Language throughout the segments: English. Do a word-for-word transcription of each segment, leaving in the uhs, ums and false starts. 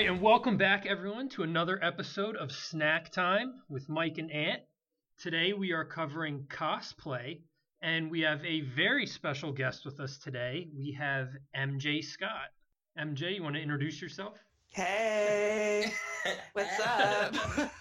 right, and welcome back, everyone, to another episode of Snack Time with Mike and Ant. Today we are covering cosplay, and we have a very special guest with us today. We have M J Scott. M J, you want to introduce yourself? Hey, what's up?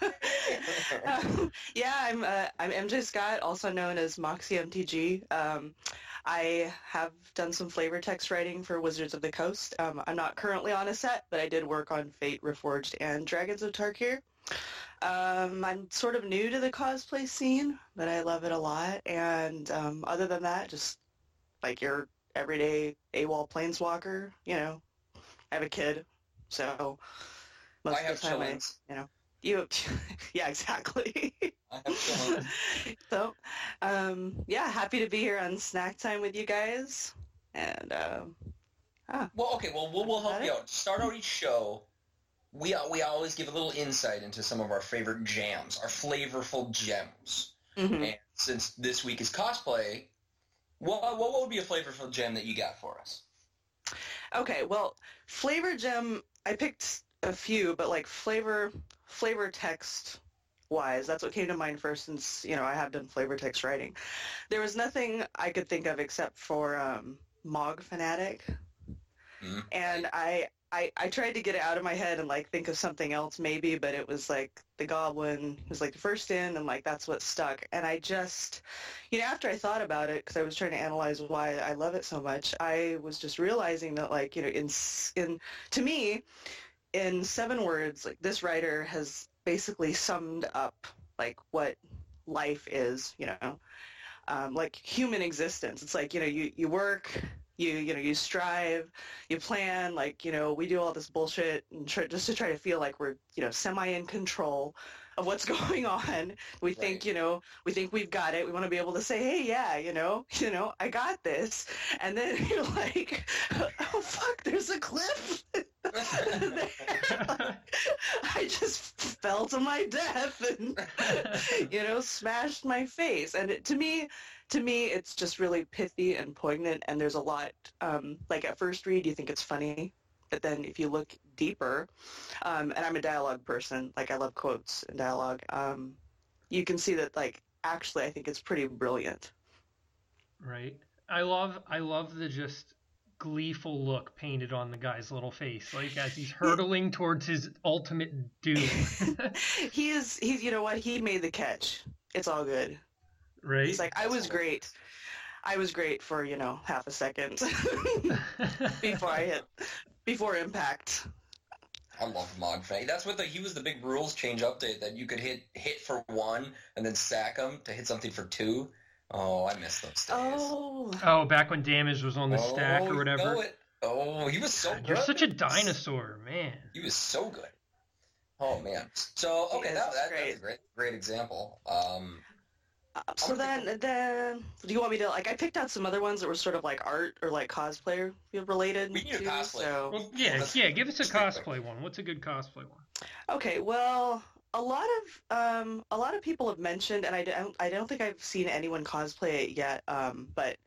um, yeah, I'm uh, I'm M J Scott, also known as Moxie M T G. Um, I have done some flavor text writing for Wizards of the Coast. Um, I'm not currently on a set, but I did work on Fate, Reforged, and Dragons of Tarkir. Um, I'm sort of new to the cosplay scene, but I love it a lot. And um, other than that, just like your everyday AWOL planeswalker, you know, I have a kid. So most I have of the time, I, chillins. you know, you, yeah, exactly. I have chillins. So, um, yeah, happy to be here on Snack Time with you guys. And, um, ah, Well, okay, well, we'll, we'll help Got you it? out. To start out each show, we uh, we always give a little insight into some of our favorite jams, our flavorful gems. mhm. And since this week is cosplay, what, what what would be a flavorful gem that you got for us? Okay, well, flavor gem, I picked a few, but like flavor, flavor text wise, that's what came to mind first since, you know, I have done flavor text writing. There was nothing I could think of except for um, Mog Fanatic. Mhm. And I, I I tried to get it out of my head and like think of something else maybe, but it was like the goblin was like the first in, and like that's what stuck. And I just, you know, after I thought about it, because I was trying to analyze why I love it so much, I was just realizing that like, you know, in s- in to me, in seven words, like this writer has basically summed up like what life is, you know, um, like human existence. It's like, you know, you, you work, you, you know, you strive, you plan, like, you know, we do all this bullshit and try, just to try to feel like we're, you know, semi in control of what's going on. We think, Right. you know, we think we've got it. We want to be able to say, hey, yeah, you know, you know, I got this. And then you're like, oh, fuck, there's a cliff. I just fell to my death and, you know, smashed my face. And it, to me, to me, it's just really pithy and poignant. And there's a lot, um, like at first read, you think it's funny. But then if you look deeper, um, and I'm a dialogue person, like I love quotes and dialogue, um, you can see that, like, actually I think it's pretty brilliant. Right. I love I love the just gleeful look painted on the guy's little face, like as he's hurtling towards his ultimate doom. he is, he's, you know what, he made the catch. It's all good. Right? He's like, I was great. I was great for, you know, half a second before I hit, before impact. I love Mog Fang. That's what the he was the big rules change update that you could hit hit for one and then sack them to hit something for two. Oh, I miss those days. Oh, Oh, back when damage was on the Oh, stack or you whatever. know it. Oh, he was so God, good. you're such a dinosaur, man. He was so good. Oh man. So okay, He that, is that great. that's a great great example. Um, Uh, so then, then, do you want me to, like, I picked out some other ones that were sort of like art or like cosplayer related We need a too, cosplay. so. Well, yeah, Let's- yeah. Give us a let's pick cosplay one. What's a good cosplay one? Okay, well, a lot of um, a lot of people have mentioned, and I don't, I don't think I've seen anyone cosplay it yet, um, but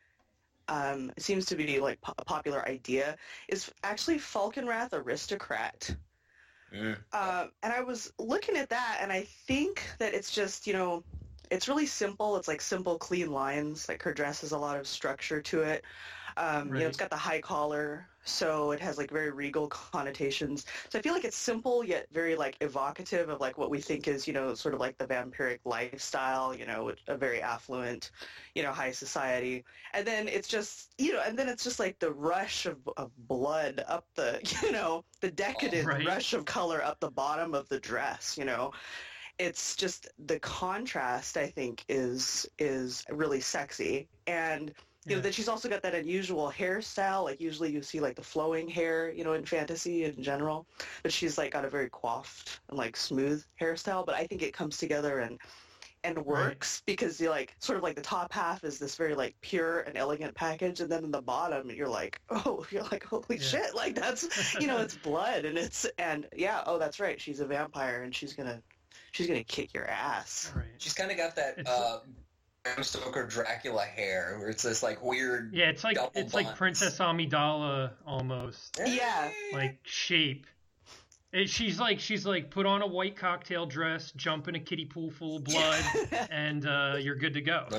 um, it seems to be like po- a popular idea. Is actually Falconwrath Aristocrat, Mm. uh, and I was looking at that, and I think that it's just, you know, it's really simple. It's like simple, clean lines. Like her dress has a lot of structure to it. Um, You know, Right. it's got the high collar, so it has like very regal connotations. So I feel like it's simple yet very like evocative of like what we think is, you know, sort of like the vampiric lifestyle, you know, a very affluent, you know, high society. And then it's just, you know, and then it's just like the rush of, of blood up the, you know, the decadent Right. rush of color up the bottom of the dress, you know. It's just the contrast, I think, is is really sexy. And you know Yeah. that she's also got that unusual hairstyle. Like usually you see like the flowing hair, you know, in fantasy in general, but she's like got a very coiffed and like smooth hairstyle. But I think it comes together and and works because you like sort of like the top half is this very like pure and elegant package, and then in the bottom you're like, oh, you're like, holy Yeah. shit, like that's, you know, it's blood and it's, and yeah, oh, that's right, she's a vampire and she's gonna she's gonna kick your ass. Right. She's kind of got that It's- uh, Bram Stoker Dracula hair, where it's this like weird. Yeah, it's like double it's like buns. Princess Amidala almost, Yeah. like shape. It, she's like she's like put on a white cocktail dress, jump in a kiddie pool full of blood, and uh, you're good to go.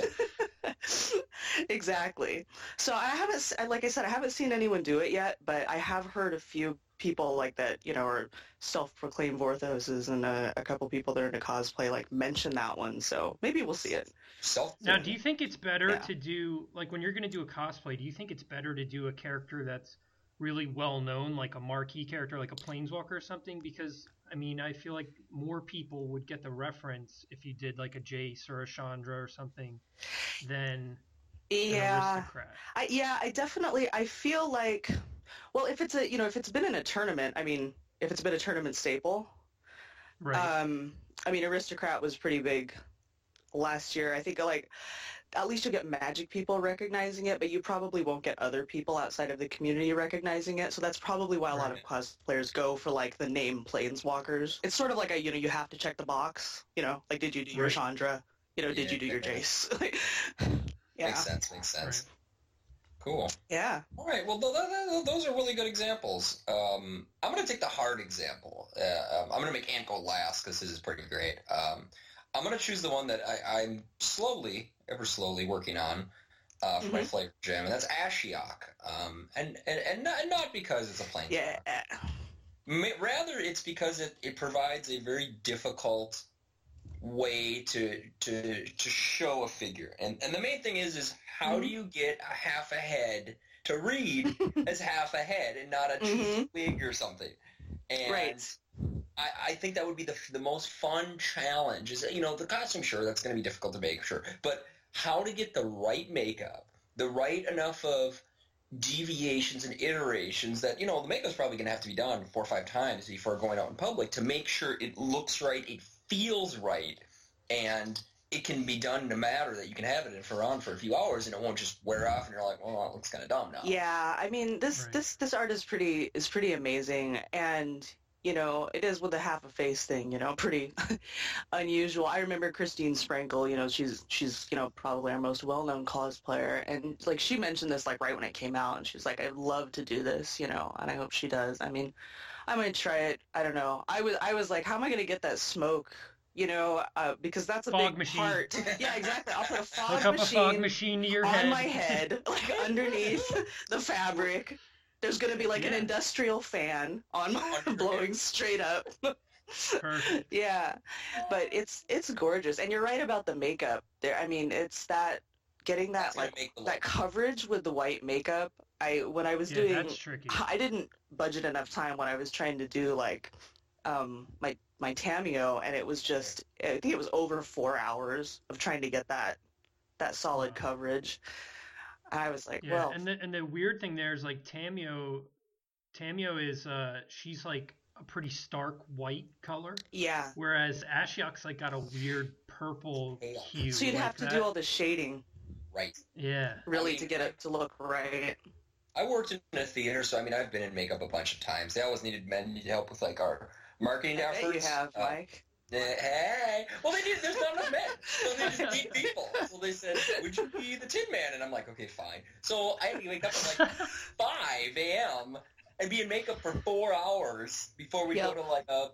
Exactly. So I haven't, like I said, I haven't seen anyone do it yet, but I have heard a few people like that, you know, are self-proclaimed Vorthoses, and a, a couple people that are into cosplay like mention that one. So maybe we'll see it. Self. Now, do you think it's better Yeah. to do, like, when you're going to do a cosplay, do you think it's better to do a character that's really well known, like a marquee character, like a Planeswalker or something? Because, I mean, I feel like more people would get the reference if you did like a Jace or a Chandra or something than an Yeah. aristocrat. I, yeah, I definitely, I feel like, well, if it's a, you know, if it's been in a tournament, I mean, if it's been a tournament staple, Right. um, I mean, Aristocrat was pretty big last year. I think, like, at least you'll get Magic people recognizing it, but you probably won't get other people outside of the community recognizing it. So that's probably why a lot of Right. cosplayers go for, like, the name Planeswalkers. It's sort of like a, you know, you have to check the box, you know, like, did you do your Right. Chandra? You know, did you do your Yeah. Jace? Like, yeah. Makes sense. Makes sense. Cool. Yeah. All right. Well, th- th- th- those are really good examples. Um, I'm going to take the hard example. Uh, um, I'm going to make Ant go last because this is pretty great. Um, I'm going to choose the one that I, I'm slowly, ever slowly working on uh, for my Mhm. flavor jam, and that's Ashiok. Um, and, and, and, not, and not because it's a planeswalker. Yeah. Ma- Rather, it's because it, it provides a very difficult way to to to show a figure, and and the main thing is is how do you get a half a head to read as half a head and not a Mhm. wig or something? And Right. I, I think that would be the the most fun challenge. Is, you know, the costume, sure, that's going to be difficult to make, sure, but how to get the right makeup, the right enough of deviations and iterations that, you know, the makeup's probably going to have to be done four or five times before going out in public to make sure it looks right, it feels right, and it can be done no matter that you can have it in for on for a few hours and it won't just wear off and you're like, well, it looks kind of dumb now. Yeah, I mean this Right. this this art is pretty is pretty amazing, and you know it is with a half a face thing, you know, pretty unusual. I remember Christine Sprankle, you know, she's she's you know probably our most well known cosplayer, and like she mentioned this like right when it came out, and she's like, I'd love to do this, you know, and I hope she does. I mean, I might try it. I don't know. I was I was like, how am I gonna get that smoke? You know, uh, because that's a Fog big machine. part. Yeah, exactly. I'll put a fog Hook up machine a fog machine to your on head. my head, like underneath the fabric. There's going to be like an Yeah. industrial fan on my blowing straight up. Perfect. Yeah, but it's it's gorgeous, and you're right about the makeup. There, I mean, it's that getting that That's gonna like make the that look. coverage with the white makeup. I when I was Yeah, doing, that's tricky. I didn't budget enough time when I was trying to do like um my my Tameo, and it was just I think it was over four hours of trying to get that that solid Wow. coverage. I was like, Yeah, well, and the and the weird thing there is like Tameo, Tameo is uh she's like a pretty stark white color, yeah. whereas Ashiok's like got a weird purple Yeah. hue. So you'd like have to that. do all the shading Right. Yeah. really mean, to get it to look right. I worked in a theater, so I mean, I've been in makeup a bunch of times. They always needed men to help with like our marketing I bet efforts. you have, Uh, Mike. Uh, hey, well, they need, there's not enough men, so they just need people. So they said, would you be the Tin Man? And I'm like, okay, fine. So I had to wake up at like five a.m. and be in makeup for four hours before we Yep. go to like a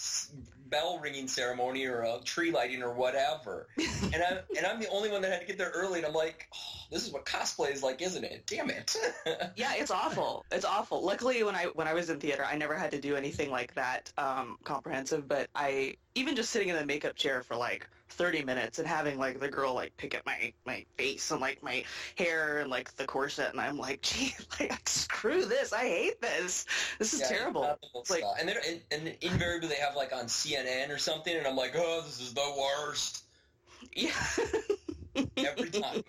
bell ringing ceremony or a tree lighting or whatever. And I'm, and I'm the only one that had to get there early, and I'm like, oh, this is what cosplay is like, isn't it? Damn it. Yeah, it's awful. It's awful. Luckily, when I when I was in theater, I never had to do anything like that um, comprehensive. But I even just sitting in the makeup chair for like thirty minutes and having like the girl like pick at my my face and like my hair and like the corset, and I'm like, gee, like screw this. I hate this. This is Yeah, terrible. not the whole It's like- style. And, they're- and, and invariably they have like on C N N or something, and I'm like, oh, this is the worst. Yeah. Every time.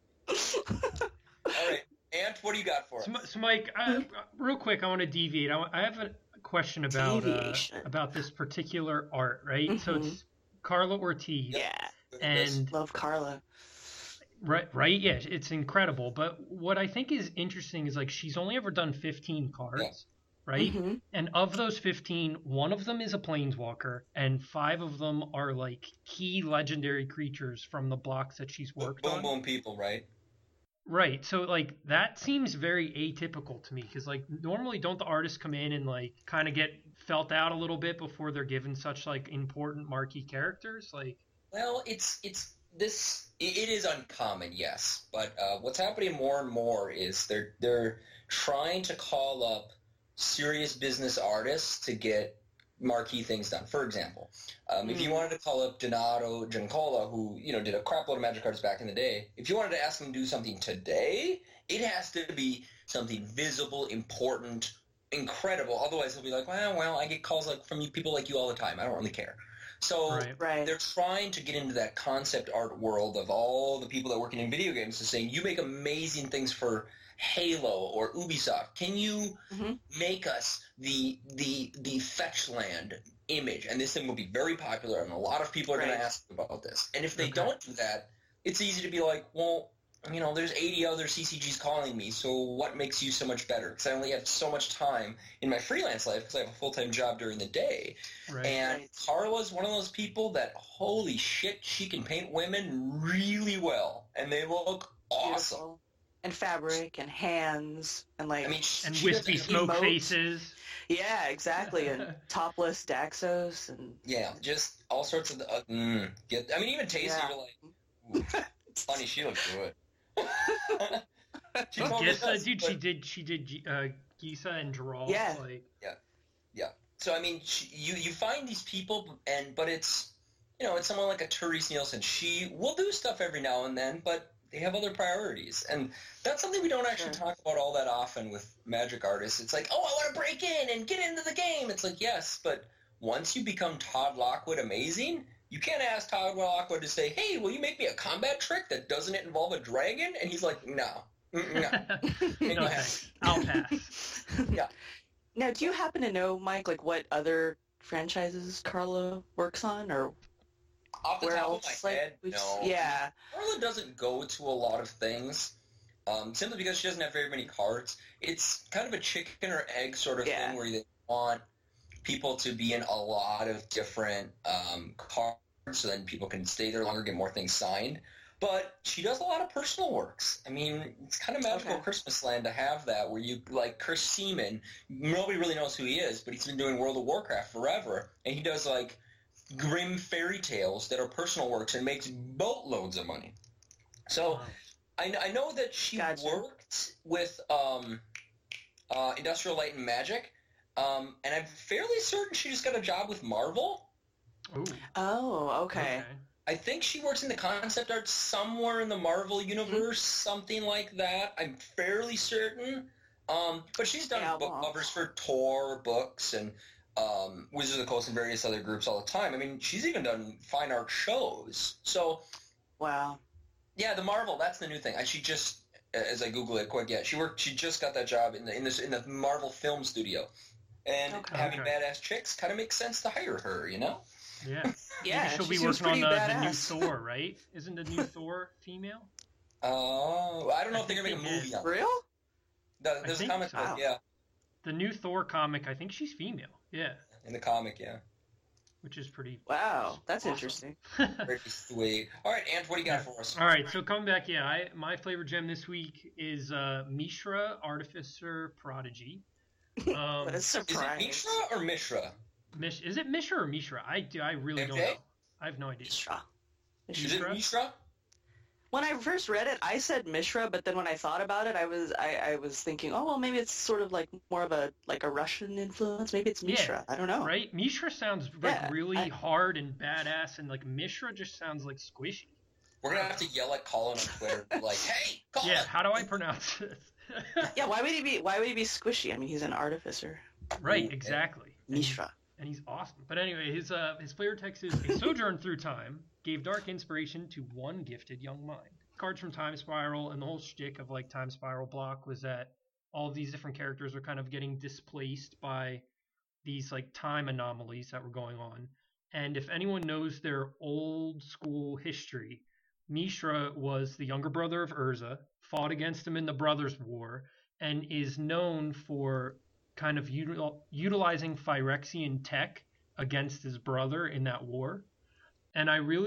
All right, Ant, what do you got for us? So, Mi- so Mike, uh, real quick, I want to deviate. I, wa- I have a question about uh, Deviation. about this particular art, right? So Mhm. it's Carla Ortiz, Yeah. and Love Carla. right, right, yeah, it's incredible. But what I think is interesting is like she's only ever done fifteen cards, Yeah. right? Mhm. And of those fifteen, one of them is a planeswalker, and five of them are like key legendary creatures from the blocks that she's worked Boom on. Boom people, right? Right. So like that seems very atypical to me because like normally don't the artists come in and like kind of get felt out a little bit before they're given such like important marquee characters? Like Well, it's it's this. It it is uncommon, yes, but uh, what's happening more and more is they're they're trying to call up serious business artists to get marquee things done. For example, um, if you Mm. wanted to call up Donato Giancola, who you know did a crap load of Magic cards back in the day, if you wanted to ask him to do something today, it has to be something visible, important, incredible. Otherwise, he'll be like, well, well, I get calls like from you people like you all the time. I don't really care. So right. Right. they're trying to get into that concept art world of all the people that working in video games to saying, you make amazing things for Halo or Ubisoft. Can you Mhm. make us the the the Fetchland image? And this thing will be very popular, and a lot of people are going Right. to ask about this. And if they Okay. don't do that, it's easy to be like, well, you know, there's eighty other C C Gs calling me, so what makes you so much better? Because I only have so much time in my freelance life because I have a full-time job during the day. Right. And Right. Carla's one of those people that, holy shit, she can paint women really well, and they look awesome. Beautiful. And fabric and hands and like I mean, she, and she wispy doesn't- smoke emotes. faces. yeah, exactly. And topless Daxos and Yeah, just all sorts of. Uh, mm, get. I mean, even Tasty, Yeah. you're like, ooh, honey, she looks good. she Oh, totally Gisa, does, dude, but- she did she did uh, Gisa and Geralt. Yeah. Like So I mean, she, you you find these people, and but it's you know it's someone like a Therese Nielsen. She will do stuff every now and then, but they have other priorities, and that's something we don't actually Sure. talk about all that often with Magic artists. It's like, oh, I want to break in and get into the game. It's like, yes, but once you become Todd Lockwood amazing, you can't ask Todd Lockwood to say, hey, will you make me a combat trick that doesn't involve a dragon? And he's like, no, Mm, no. no No. thanks. I'll pass. Yeah. Now, do you happen to know, Mike, like what other franchises Carla works on, or Off the where top else? of my like, head, we've- no. Yeah. Carla doesn't go to a lot of things, um, simply because she doesn't have very many cards. It's kind of a chicken or egg sort of Yeah. thing where they want people to be in a lot of different um, cards so then people can stay there longer, get more things signed. But she does a lot of personal works. I mean, it's kind of magical Okay. Christmas land to have that where you, like Chris Seaman, nobody really knows who he is, but he's been doing World of Warcraft forever, and he does, like, grim fairy tales that are personal works and makes boatloads of money. So Wow. I, I know that she Gotcha. worked with um, uh, Industrial Light and Magic, um, and I'm fairly certain she just got a job with Marvel. Ooh. Oh, okay. I think she works in the concept art somewhere in the Marvel universe, something like that. I'm fairly certain. Um, but she's done Yeah, book well. covers for Tor books and um, Wizards of the Coast and various other groups all the time. I mean, she's even done fine art shows. So, Wow. yeah, the Marvel, that's the new thing. I, she just, as I Google it quick, yeah, she worked. She just got that job in the in, this, in the Marvel film studio. And Okay. having Okay. badass chicks kind of makes sense to hire her, you know? Yeah. Yeah, Maybe she'll she be seems working on pretty the, the new badass. Thor, right? Isn't the new Thor female? Oh, I don't know I if they're going to think make a they movie did. on it. Real? The, there's a think comic so. book, yeah. The new Thor comic, I think she's female. Yeah. In the comic, yeah. Which is pretty Wow, that's Awesome. interesting. Very sweet. All right, Ant, what do you got for us? All right, so coming back, yeah, I, my flavor gem this week is uh, Mishra Artificer Prodigy. Um, What a Is it surprise. Mishra or Mishra? Mish, is it Mishra or Mishra? I do. I really don't Okay. know. I have no idea. Mishra. Is Mishra? it Mishra? When I first read it, I said Mishra, but then when I thought about it, I was I, I was thinking, oh well, maybe it's sort of like more of a like a Russian influence. Maybe it's Yeah, Mishra. I don't know. Right? Mishra sounds like Yeah, really I- hard and badass, and like Mishra just sounds like squishy. We're going to have to yell at Colin on Twitter, like, hey, Colin! Yeah, how do I pronounce this? Yeah, why would he be why would he be squishy? I mean, he's an artificer. Right, exactly. And he's- Mishra. and he's awesome. But anyway, his uh, his flavor text is a sojourn through time gave dark inspiration to one gifted young mind. Cards from Time Spiral and the whole shtick of like Time Spiral block was that all of these different characters are kind of getting displaced by these like time anomalies that were going on. And if anyone knows their old school history, Mishra was the younger brother of Urza, fought against him in the Brothers' War, and is known for kind of util- utilizing Phyrexian tech against his brother in that war. And I really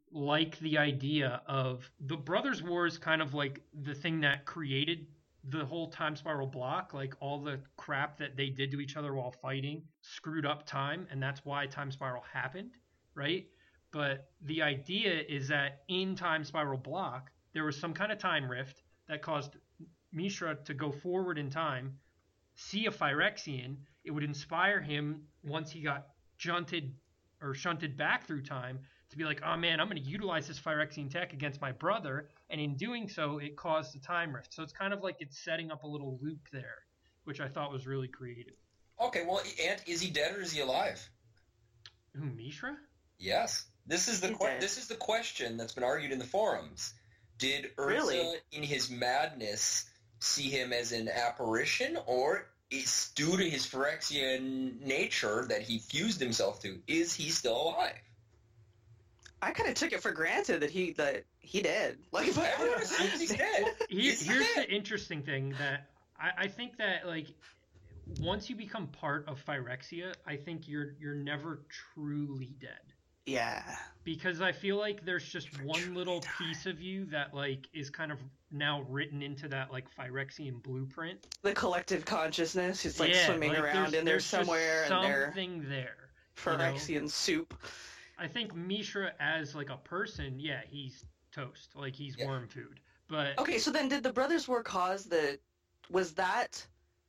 like the idea of the Brothers War is kind of like the thing that created the whole time spiral block, like all the crap that they did to each other while fighting screwed up time, and that's why time spiral happened, right? But the idea is that in time spiral block, there was some kind of time rift that caused Mishra to go forward in time, see a Phyrexian. It would inspire him once he got junted or shunted back through time to be like, oh man, I'm going to utilize this Phyrexian tech against my brother. And in doing so, it caused the time rift. So it's kind of like it's setting up a little loop there, which I thought was really creative. Okay, well, Ant, is he dead or is he alive? Who, Mishra? Yes. This is the que- this is the question that's been argued in the forums. Did Urza, Really? in his madness, see him as an apparition, or is due to his Phyrexian nature that he fused himself to, is he still alive? I kind of took it for granted that he that he did. Like, but Everyone assumes he's dead. Here, He's here's dead. the interesting thing that I, I think that like once you become part of Phyrexia, I think you're you're never truly dead. yeah, Because I feel like there's just one little piece of you that like is kind of now written into that like Phyrexian blueprint. the collective consciousness is like Yeah, swimming like, around in there there's just somewhere, and they're something there. you know? Phyrexian soup. I think Mishra as like a person, yeah, he's toast. Like he's Yeah. worm food. But Okay, so then did the Brothers War cause the? Was that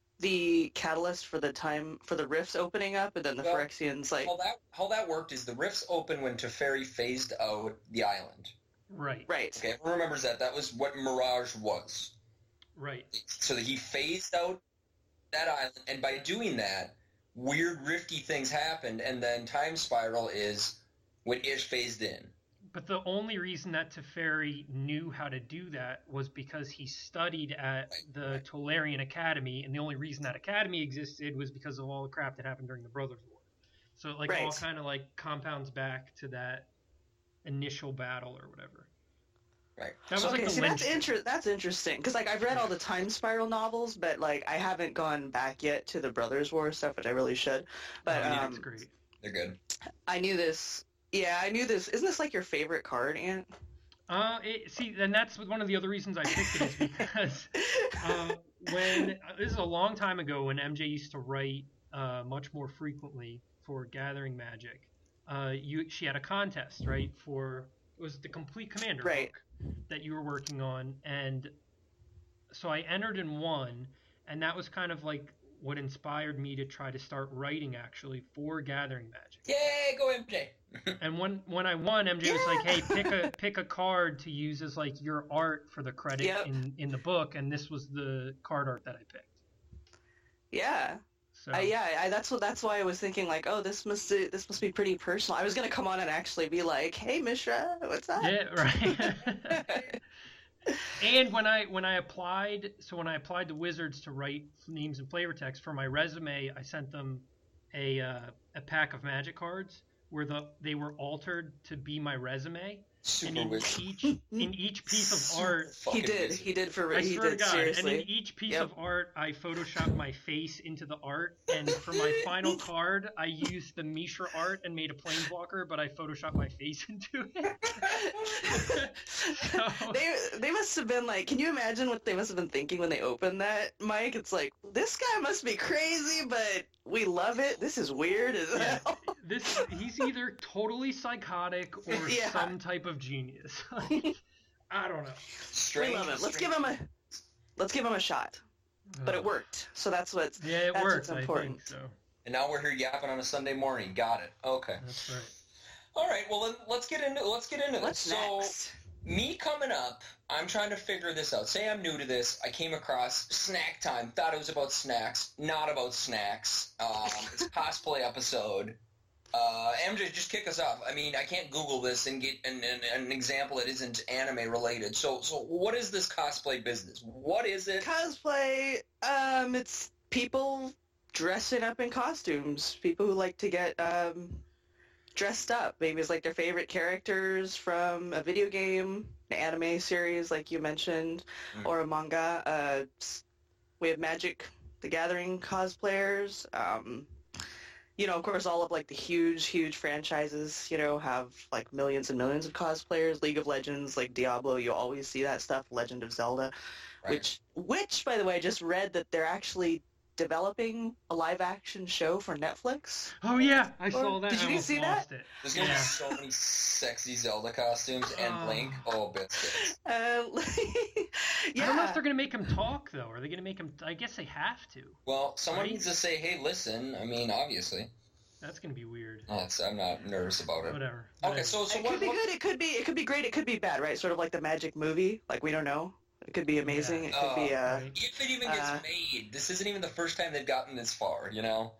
the catalyst for the time for the rifts opening up, and then the Well, Phyrexians like How that how that worked is the rifts open when Teferi phased out the island. right, right? Okay, everyone remembers that. That was what Mirage was. right. So that he phased out that island, and by doing that, weird rifty things happened, and then Time Spiral is when Ish phased in. But the only reason that Teferi knew how to do that was because he studied at Right, the right. Tolarian Academy, and the only reason that academy existed was because of all the crap that happened during the Brothers War. So it like all Right. kind of like compounds back to that initial battle or whatever. Right. That was okay, like the see that's linchpin. inter- that's interesting because like I've read all the Time Spiral novels, but like I haven't gone back yet to the Brothers War stuff, which I really should. But Oh, yeah, um, it's great. They're good. I knew this. Yeah, I knew this. Isn't this like your favorite card, Ant? Uh, it, see, and that's one of the other reasons I picked it is because uh, when uh, this is a long time ago when M J used to write uh, much more frequently for Gathering Magic. Uh, you she had a contest, right? For it was the Complete Commander Right. book that you were working on, and so I entered and won, and that was kind of like what inspired me to try to start writing actually for Gathering Magic. Yay, go M J! And when when I won, M J was like, "Hey, pick a pick a card to use as like your art for the credit Yep. in in the book," and this was the card art that I picked. Yeah. So Uh, yeah, I, that's what. That's why I was thinking like, oh, this must this must be pretty personal. I was gonna come on and actually be like, hey, Mishra, what's up? yeah, right. And when I when I applied, so when I applied to Wizards to write names and flavor text for my resume, I sent them a uh, a pack of Magic cards where the they were altered to be my resume, Super and in wizard. each in each piece of art. He Fucking did. wizard. He did for I he swear did to God. seriously. And in each piece Yep. of art, I photoshopped my face into the art. And for my final card, I used the Mishra art and made a planeswalker, but I photoshopped my face into it. So, They they must have been like, can you imagine what they must have been thinking when they opened that, Mike? It's like, this guy must be crazy, but we love it. This is weird as yeah, hell. this he's either totally psychotic or Yeah. some type of genius. Like, I don't know. Strange, We love it. Let's strange- give him a let's give him a shot. But it worked, so that's what's Yeah, it that's worked. what's I important. think so. And now we're here yapping on a Sunday morning. Got it. Okay. That's right. All right. Well, then let's get into let's get into What's this. So, next? me coming up, I'm trying to figure this out. Say I'm new to this. I came across Snack Time. Thought it was about snacks. Not about snacks. Um, it's a cosplay episode. Uh, M J, just kick us off. I mean, I can't Google this and get an, an, an example that isn't anime related. So, so what is this cosplay business? What is it? Cosplay, um, it's people dressing up in costumes. People who like to get um, dressed up. Maybe it's like their favorite characters from a video game, an anime series, like you mentioned, Mm. or a manga. Uh, s- we have Magic the Gathering cosplayers. Um, you know, of course, all of like the huge, huge franchises, you know, have like millions and millions of cosplayers. League of Legends, like Diablo, you always see that stuff. Legend of Zelda, Right. which, which, by the way, I just read that they're actually developing a live-action show for Netflix. Oh yeah, I saw that. Did I you almost see that? lost it. There's gonna Yeah. be so many sexy Zelda costumes and Oh. Link. Oh, biscuits. Uh, yeah. I don't know if they're gonna make him talk though. Are they gonna make him? I guess they have to. Well, someone Right? needs to say, "Hey, listen." I mean, obviously. That's gonna be weird. Oh, it's, I'm not nervous about it. Whatever. Okay, Whatever. so so It what? could be what- good. It could be. It could be great. It could be bad. Right? Sort of like the Magic movie. Like we don't know. It could be amazing. It could be. Oh, Uh, Right. If it even gets Uh, made, this isn't even the first time they've gotten this far. You know.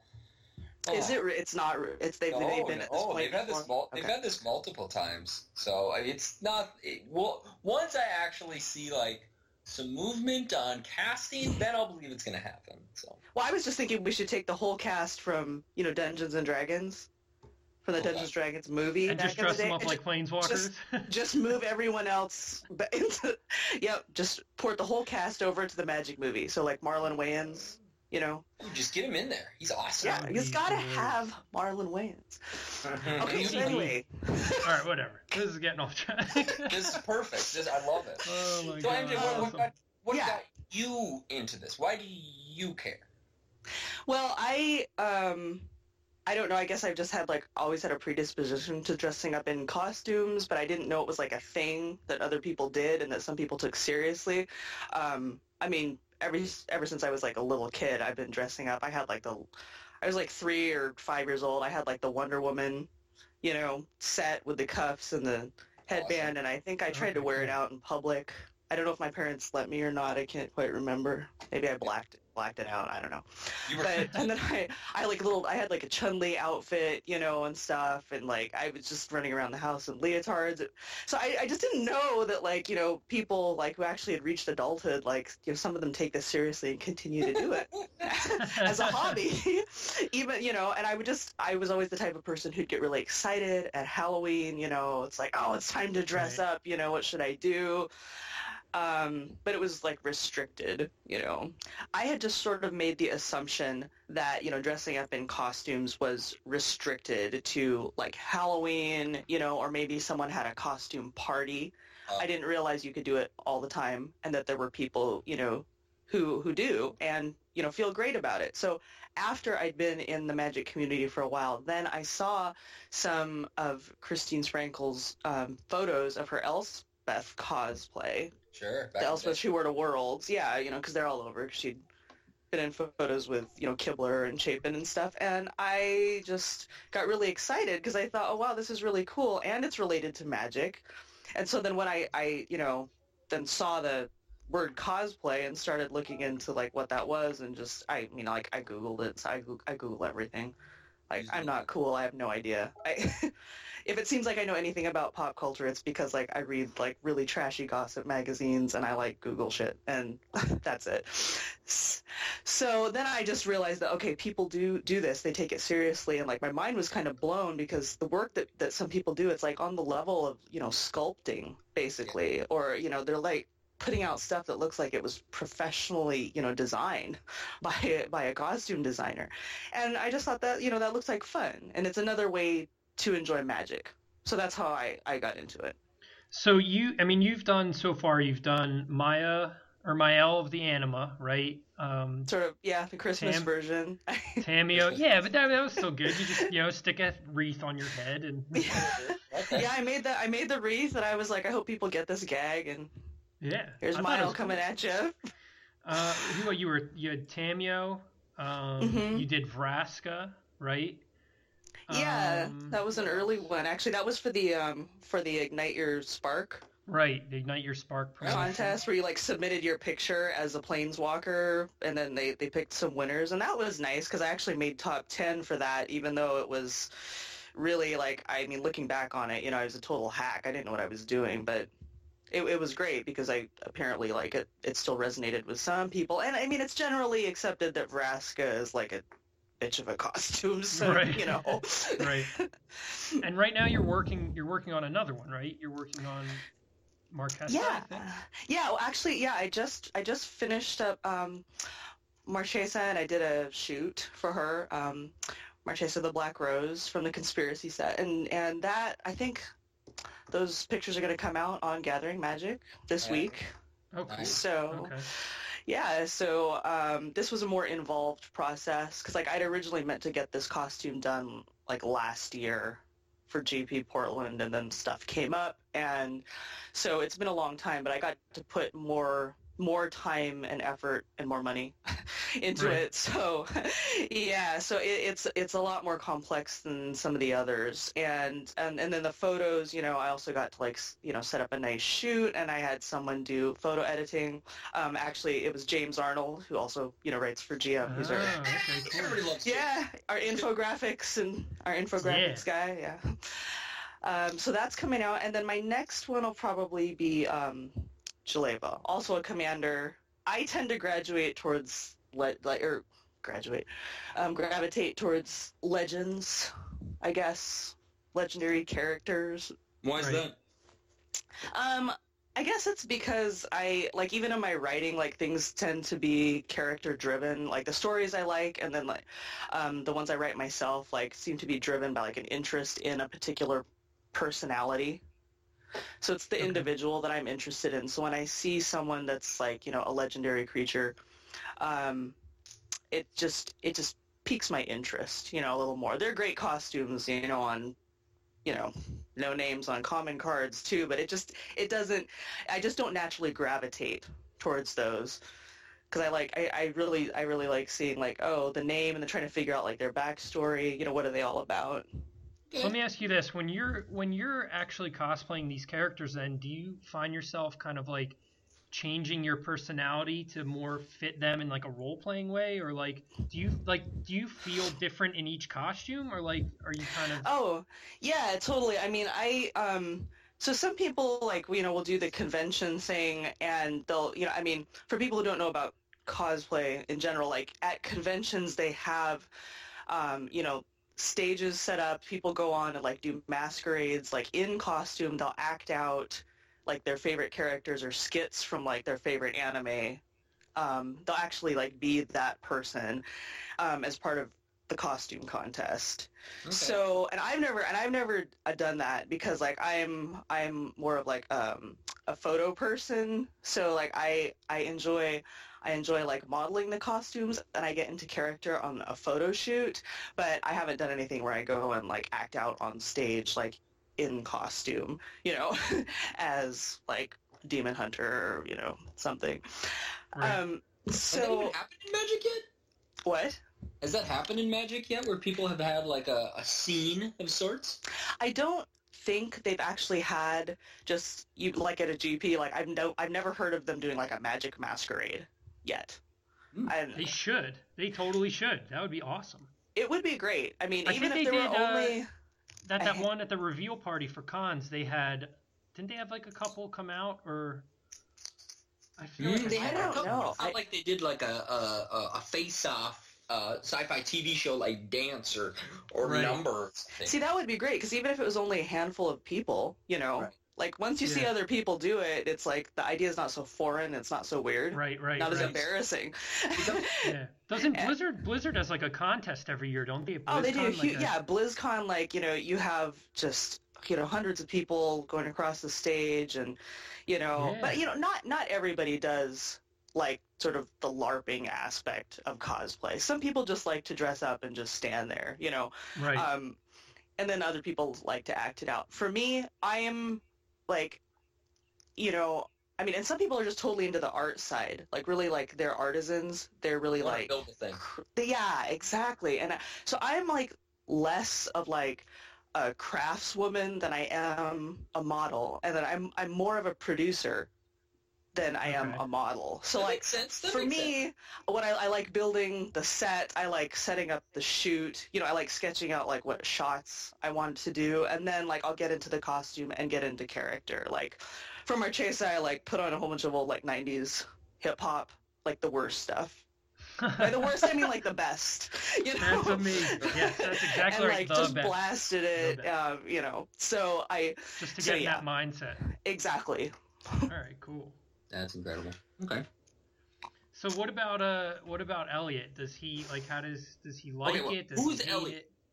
Is Oh. it? re- It's not. re- It's they've, No, they've been no, at this point. they've had this. before? Mul- They've Okay. had this multiple times. So I mean, it's not. It, well, once I actually see like some movement on casting, then I'll believe it's going to happen. So Well, I was just thinking we should take the whole cast from you know Dungeons and Dragons, from the Okay. Dungeons and Dragons movie And back just in the dress them day, up and like planeswalkers. ju- just move everyone else ba- into. Yep, just port the whole cast over to the Magic movie. So like Marlon Wayans, you know. just get him in there. He's awesome. Yeah, would he's be got to great. have Marlon Wayans. Okay, so Mhm. anyway, All right, whatever. This is getting off track. This is perfect. This, I love it. Oh my So god. M J, what, what awesome. got, what Yeah. got you into this? Why do you care? well, I um, I don't know. I guess I've just had like always had a predisposition to dressing up in costumes, but I didn't know it was like a thing that other people did and that some people took seriously. Um, I mean, every ever since I was like a little kid, I've been dressing up. I had like the, I was like three or five years old. I had like the Wonder Woman, you know, set with the cuffs and the headband, and I think I tried to Okay, wear it cool. out in public. I don't know if my parents let me or not. I can't quite remember. Maybe I blacked blacked it out. I don't know. You were But and then I I like little I had like a Chun-Li outfit, you know, and stuff, and like I was just running around the house in leotards. So I, I just didn't know that like, you know, people like who actually had reached adulthood, like, you know, some of them take this seriously and continue to do it as a hobby. Even, you know, and I would just I was always the type of person who'd get really excited at Halloween, you know, it's like, oh, it's time to dress Right. up, you know, what should I do? Um, but it was like restricted, you know. I had just sort of made the assumption that, you know, dressing up in costumes was restricted to like Halloween, you know, or maybe someone had a costume party. Oh. I didn't realize you could do it all the time and that there were people, you know, who who do and, you know, feel great about it. So after I'd been in the magic community for a while, then I saw some of Christine Sprankel's um, photos of her Elspeth cosplay. sure. Back The in Elspeth the Who Wore to Worlds, yeah, you know, because they're all over. She'd been in photos with, you know, Kibler and Chapin and stuff, and I just got really excited because I thought, oh, wow, this is really cool, and it's related to magic. And so then when I, I, you know, then saw the word cosplay and started looking into, like, what that was, and just, I mean, like, I Googled it, so I, Goog- I Google everything. Like, I'm not cool, I have no idea. I, if it seems like I know anything about pop culture, it's because, like, I read, like, really trashy gossip magazines, and I, like, Google shit, and that's it. So then I just realized that, okay, people do do this. They take it seriously, and, like, my mind was kind of blown because the work that, that some people do, it's, like, on the level of, you know, sculpting, basically, or, you know, they're, like, putting out stuff that looks like it was professionally, you know, designed by a, by a costume designer. And I just thought that, you know, that looks like fun, and it's another way to enjoy magic. So that's how I, I got into it. So you, I mean, you've done so far. You've done Maya or Mael of the Anima, right? Um, Sort of, yeah, the Christmas Tam- version. Tamio, yeah, but that, that was still good. You just, you know, stick a wreath on your head and Okay. Yeah, I made the I made the wreath, and I was like, I hope people get this gag, and yeah. here's I thought it Mile was coming cool. at you. Uh, who what you were? You had Tamio. Um, Mhm. You did Vraska, right? Yeah, Um, that was an early one. Actually, that was for the um for the Ignite Your Spark right. The Ignite Your Spark promotion. contest, where you like submitted your picture as a planeswalker, and then they they picked some winners, and that was nice because I actually made top ten for that, even though it was really like, I mean, looking back on it, you know, I was a total hack. I didn't know what I was doing, but it, it was great because I apparently like it. It still resonated with some people, and I mean, it's generally accepted that Vraska is like a bitch of a costume, so Right. you know. Right. And right now you're working. You're working on another one, right? You're working on Marquesa. Yeah, I think? yeah. Well, actually, yeah. I just I just finished up um, Marchesa, and I did a shoot for her. Um, Marchesa the Black Rose from the Conspiracy set, and and that I think those pictures are going to come out on Gathering Magic this Yeah. week. Oh, cool. So. Okay. Yeah, so um, this was a more involved process because, like, I'd originally meant to get this costume done like last year for G P Portland, and then stuff came up, and so it's been a long time. But I got to put more more time and effort and more money into Right. it. So yeah, so it, it's it's a lot more complex than some of the others, and and and then the photos. You know, I also got to like s- you know set up a nice shoot, and I had someone do photo editing. Um, actually, it was James Arnold, who also, you know, writes for G M. He's our, Ah, okay, cool. Everybody loves it. yeah, our infographics and our infographics guy, yeah. Um, so that's coming out, and then my next one will probably be um, Jaleva, also a commander. I tend to graduate towards, le- like, or graduate, um, gravitate towards legends, I guess, legendary characters. Why is Right. that? Um, I guess it's because I, like, even in my writing, like, things tend to be character driven. Like, the stories I like, and then, like, um, the ones I write myself, like, seem to be driven by, like, an interest in a particular personality. So it's the Okay. individual that I'm interested in. So when I see someone that's, like, you know, a legendary creature, um, it just, it just piques my interest, you know, a little more. They're great costumes, you know, on, you know, no names on common cards too, but it just, it doesn't, I just don't naturally gravitate towards those. Because I like, I, I really, I really like seeing, like, oh, the name, and then trying to figure out, like, their backstory, you know, what are they all about? Let me ask you this: when you're when you're actually cosplaying these characters, then do you find yourself kind of like changing your personality to more fit them in like a role playing way, or like do you like do you feel different in each costume, or like are you kind of Oh, yeah, totally. I mean, I, um, so some people, like, you know, will do the convention thing, and they'll, you know, I mean, for people who don't know about cosplay in general, like, at conventions they have, um, you know, stages set up. People go on and, like, do masquerades, like, in costume. They'll act out, like, their favorite characters or skits from, like, their favorite anime. Um, they'll actually, like, be that person um, as part of the costume contest. Okay. So, and I've never, and I've never uh, done that because, like, I'm, I'm more of like um, a photo person. So, like, I, I enjoy, I enjoy like modeling the costumes, and I get into character on a photo shoot. But I haven't done anything where I go and like act out on stage, like in costume, you know, as like Demon Hunter or, you know, something. Right. Um, Has that even so happened in Magic yet? what? Has that happened in Magic yet, where people have had like a, a scene of sorts? I don't think they've actually had just you like at a G P. Like I've no, I've never heard of them doing like a magic masquerade yet. Hmm. And They should. They totally should. That would be awesome. it would be great. I mean, I even think if they there were did, uh, only That I that ha- one at the reveal party for cons, they had didn't they have like a couple come out, or I feel like Mm, I they saw had I a don't couple. know. It's not I- like they did like a a, a, a face-off uh, sci-fi T V show like Dance or or Right. Number. Or something. see that would be great because even if it was only a handful of people, you know, Right. like once you see Yeah. other people do it, it's like the idea is not so foreign. It's not so weird. right, right, Not as right. embarrassing. Yeah. Doesn't And- Blizzard Blizzard does like a contest every year, don't they? At Oh, they do. BlizzCon, Hu- like a- yeah, BlizzCon, like, you know, you have just, you know, hundreds of people going across the stage and, you know, Yeah. but, you know, not not everybody does, like, sort of the LARPing aspect of cosplay. Some people just like to dress up and just stand there, you know. Right. Um, and then other people like to act it out. For me, I am, like, you know, I mean, and some people are just totally into the art side. Like, really, like, they're artisans. They're really, They wanna like... build the thing. cr- yeah, exactly. And I, so I'm like less of like a craftswoman than I am a model, and then I'm I'm more of a producer than I am Okay. a model. So That like makes sense. That for makes sense. me, what I, I like building the set, I like setting up the shoot. You know, I like sketching out like what shots I want to do, and then like I'll get into the costume and get into character. Like for Marchesa, I like put on a whole bunch of old like nineties hip hop, like the worst stuff. By the worst, I mean like the best. You know? That's amazing. Yes, that's exactly and right. like The just best. blasted The it, best. uh, you know. So I Just to so, get in yeah. that mindset. exactly. All right, cool. That's incredible. Okay. So what about uh what about Elliot? Does he like how does does he like Okay, well, it? Does who's he hate Elliot? it?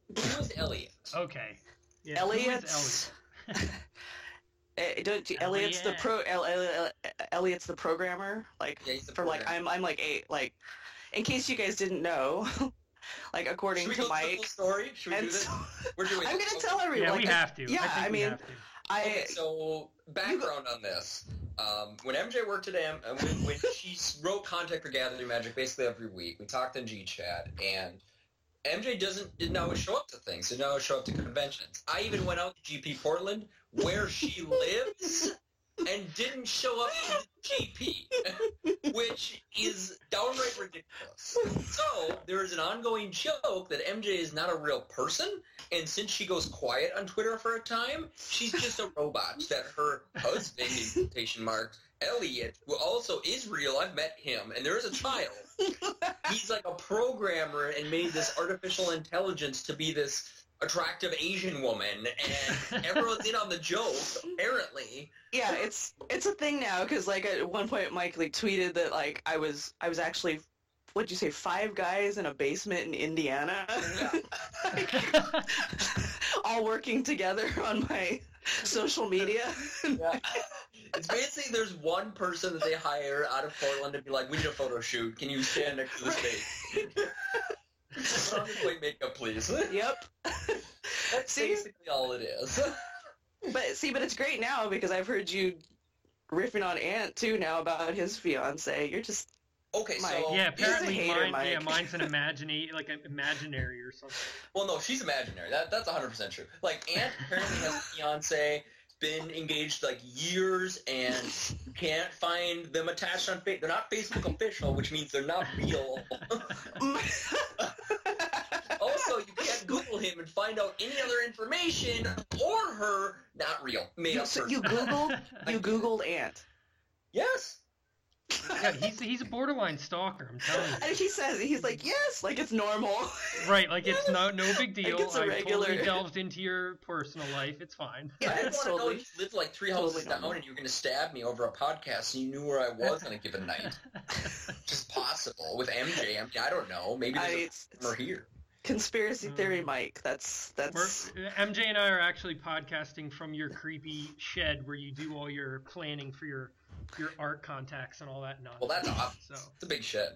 Who is Elliot? Okay. Yeah, who is Elliot's. Elliot? Eh, don't you, Elliot's the Elliot. pro. El, El, El- Elliot's the programmer. Like Yeah, he's the for like programmer. I'm I'm like eight. Like in case you guys didn't know, like according Should we to go through the Mike. full story? Should we And do this? so, We're doing I'm this. gonna Okay. tell everyone. Yeah, like, we have to. Yeah, I, think I we mean, have to. I Okay, so background on this. Um, when M J worked at M, uh, when, when she s- wrote Contact for Gathering Magic basically every week, we talked in G-Chat, and M J doesn't didn't always show up to things, didn't always show up to conventions. I even went out to G P Portland, where she lives, and didn't show up to the G P, which is downright ridiculous. So there is an ongoing joke that M J is not a real person, and since she goes quiet on Twitter for a time, she's just a robot. That her husband, in quotation marks, Elliot, who also is real, I've met him, and there is a child. He's like a programmer and made this artificial intelligence to be this attractive Asian woman, and everyone's in on the joke, apparently. yeah, it's it's a thing now because like at one point Mike like tweeted that like I was I was actually what'd you say five guys in a basement in Indiana, like, all working together on my social media. Yeah. It's basically there's one person that they hire out of Portland to be like, we need a photo shoot. Can you stand next to the stage? Put on your white makeup, please. Yep. That's See? basically all it is. But see, but it's great now because I've heard you riffing on Ant too now about his fiance. You're just Okay, Mike. so Yeah, apparently He's a hater, mine. Yeah, Mike. mine's an imaginary, like an imaginary or something. well, no, she's imaginary. That that's one hundred percent true. Like Ant apparently has a fiance, been engaged like years, and you can't find them attached on Facebook. They're not Facebook official, which means they're not real. Also, you can't Google him and find out any other information or her not real, made you, up so person. you googled you googled Ant. Yes. Yeah, he's he's a borderline stalker. I'm telling you. And he says he's like yes, like it's normal. Right, like it's no no big deal. it's a I regular- totally delved into your personal life. It's fine. Yeah, I didn't it's want to know totally. if you lived like three houses totally down normal. and you were going to stab me over a podcast and you knew where I was on a given night. Just possible. With M J, I mean, I don't know. Maybe I, there's it's, a it's rumor here. conspiracy theory, Mm. Mike. That's We're, that's. M J and I are actually podcasting from your creepy shed where you do all your planning for your your art contacts and all that nonsense. Well, that's awesome. So It's a big shed.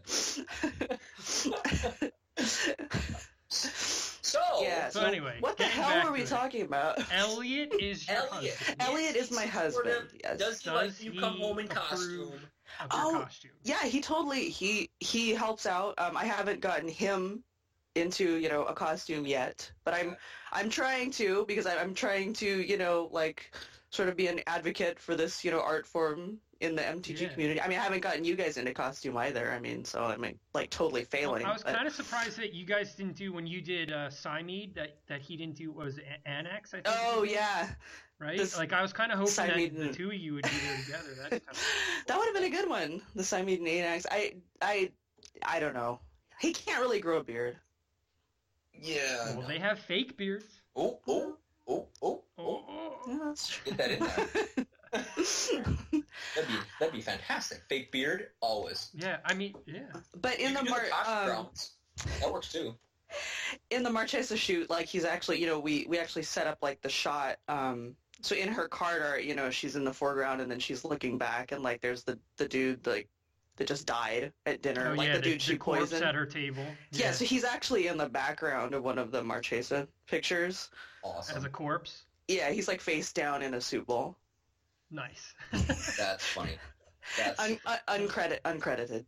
So, Yeah. So anyway, what the getting hell back were we to it. talking about? Elliot is your Elliot. husband. Elliot is my Sort of- husband. Yes. Does he Does like you come he home in approve costume? Of your Oh, costume. Yeah, he totally he he helps out. Um, I haven't gotten him into you know a costume yet, but I'm I'm trying to because I, I'm trying to you know like sort of be an advocate for this you know art form in the M T G Yeah. community. I mean, I haven't gotten you guys into costume either. I mean, so I mean, like totally failing. I was but- kind of surprised that you guys didn't do when you did uh, Cymede that that he didn't do. What was it, A- Annex? I think. Oh yeah, Right. this Like I was kind of hoping Cymede that the and- two of you would be there together. That's kind of that would have been a good one. The Cymede and Anax. I I I don't know. He can't really grow a beard. Yeah. well, they have fake beards. Oh, oh, oh, oh, Oh, oh. oh. Yeah, that's true. Get that in there. That'd be that'd be fantastic. Fake beard, always. Yeah, I mean, yeah. But in You the can do Mar- costume um, grounds. That works too. in the Marchesa shoot, like he's actually, you know, we we actually set up like the shot. Um, so in her card art, you know, she's in the foreground and then she's looking back, and like there's the the dude like that just died at dinner, Oh like yeah, the dude the, she the corpse poisoned. at her table. Yeah, so he's actually in the background of one of the Marchesa pictures. Awesome. as a corpse. Yeah, he's like face down in a soup bowl, Nice. That's funny. That's Un- un- uncredit uncredited,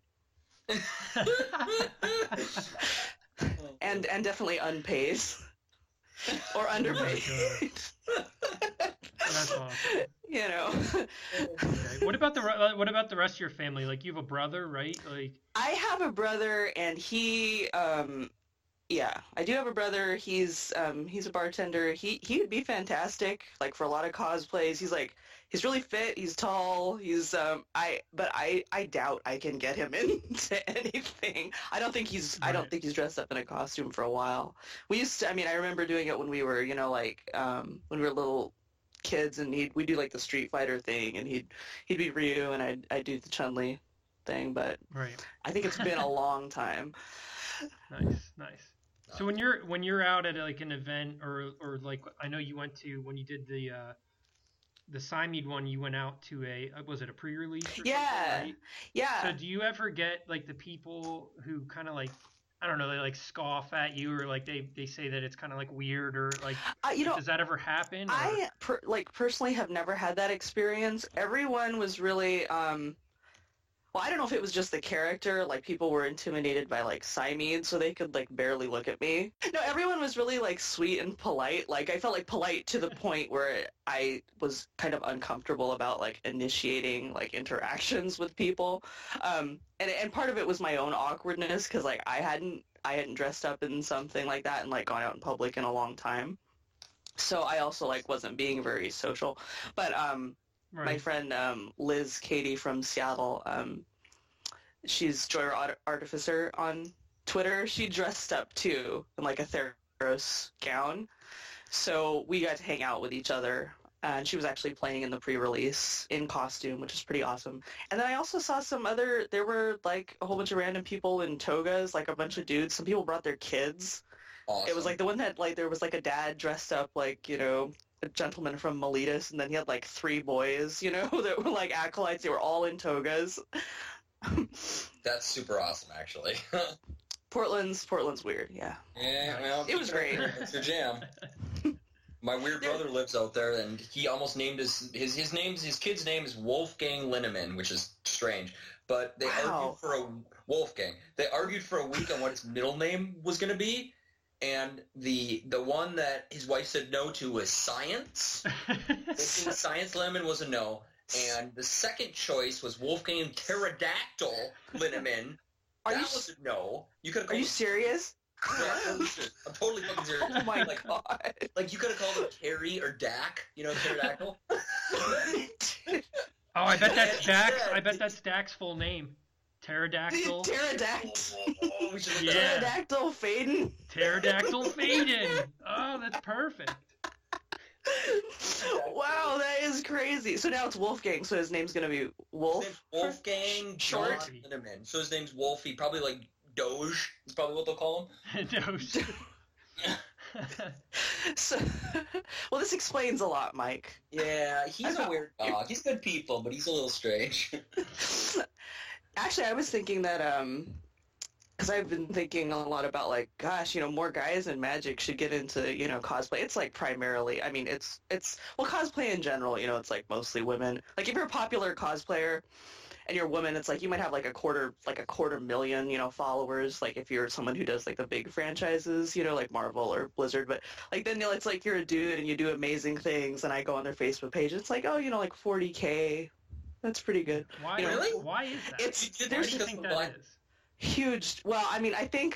and and definitely unpaid or underpaid. That's awesome. You know. Okay. What about the re- uh, what about the rest of your family? Like you have a brother, right? Like I have a brother, and he, um, yeah, I do have a brother. He's, um, he's a bartender. He, he would be fantastic, like for a lot of cosplays. He's like, he's really fit. He's tall. He's, um, I, but I, I doubt I can get him into anything. I don't think he's, I don't Right. think he's dressed up in a costume for a while. We used to, I mean, I remember doing it when we were, you know, like, um, when we were little kids, and he'd, we do like the Street Fighter thing, and he'd, he'd be Ryu, and I'd, I'd do the Chun-Li thing, but right. I think it's been a long time. Nice, nice. So when you're when you're out at like an event or or like I know you went to when you did the uh, the Siamede one, you went out to a was it a pre-release? Or Yeah, something, right? yeah. So do you ever get like the people who kind of like I don't know they like scoff at you or like they, they say that it's kind of like weird or like Uh, you know, does that ever happen? Or? I per, like personally have never had that experience. Everyone was really, um, well, I don't know if it was just the character, like people were intimidated by like Siamede, so they could like barely look at me. No, everyone was really like sweet and polite. Like I felt like polite to the point where I was kind of uncomfortable about like initiating like interactions with people. Um, and and part of it was my own awkwardness because like I hadn't I hadn't dressed up in something like that and like gone out in public in a long time. So I also like wasn't being very social. But um Right. my friend um, Liz Katie from Seattle, um, she's Joy Art- Artificer on Twitter. She dressed up too in like a Theros gown. So we got to hang out with each other. And she was actually playing in the pre-release in costume, which is pretty awesome. And then I also saw some other, there were like a whole bunch of random people in togas, like a bunch of dudes. Some people brought their kids. Awesome. It was like the one that like there was like a dad dressed up like, you know, a gentleman from Miletus, and then he had like three boys, you know, that were like acolytes. They were all in togas. That's super awesome, actually. Portland's Portland's weird, yeah. Yeah, well, It was great. It's your jam. My weird brother lives out there, and he almost named his his his name's his kid's name is Wolfgang Linneman, which is strange. But they Wow. argued for a Wolfgang. They argued for a week on what his middle name was going to be, and the the one that his wife said no to was Science. Thinking Science Lemon was a no, and the second choice was Wolfgang Pterodactyl Linneman. Are that you was a no. You could have Are you serious? Yeah, I'm totally serious. I'm totally fucking serious. Oh my like, god. like you could have called him Terry or Dak, you know, pterodactyl. Oh, I bet that's Yeah, Dax. yeah. I bet that's Dak's full name. Pterodactyl. Pterodactyl. Oh, we should look Yeah. that up. Pterodactyl Faden. Pterodactyl Faden. Oh, that's perfect. Wow, that is crazy. So now it's Wolfgang, so his name's gonna be His Wolf. name's Wolfgang Short. John Linneman. So his name's Wolfie, probably like Doge is probably what they'll call him. No. So, well, this explains a lot, Mike. Yeah, he's I a weird dog. He's good people, but he's a little strange. Actually, I was thinking that, um, because I've been thinking a lot about, like, gosh, you know, more guys in Magic should get into, you know, cosplay. It's, like, primarily, I mean, it's, it's, well, cosplay in general, you know, it's, like, mostly women. Like, if you're a popular cosplayer and you're a woman, it's, like, you might have, like, a quarter, like, a quarter million, you know, followers, like, if you're someone who does, like, the big franchises, you know, like Marvel or Blizzard. But, like, then, you know, it's, like, you're a dude and you do amazing things, and I go on their Facebook page, it's, like, oh, you know, like, forty K. That's pretty good. Why? You know, Really? Why is that? It's, You did Why there's do you because think the that black- is? huge. Well, I mean, I think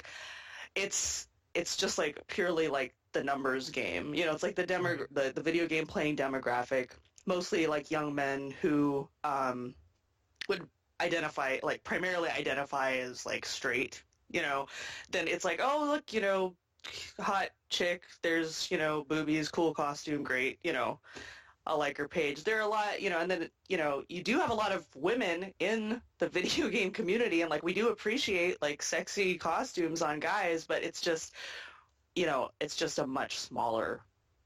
it's it's just like purely like the numbers game. You know, it's like the demo the, the video game playing demographic, mostly like young men who um would identify like primarily identify as like straight. You know, then it's like, oh look, you know, hot chick. There's you know boobies, cool costume, great. You know. A like her page. There are a lot, you know, and then, you know, you do have a lot of women in the video game community, and, like, we do appreciate, like, sexy costumes on guys, but it's just, you know, it's just a much smaller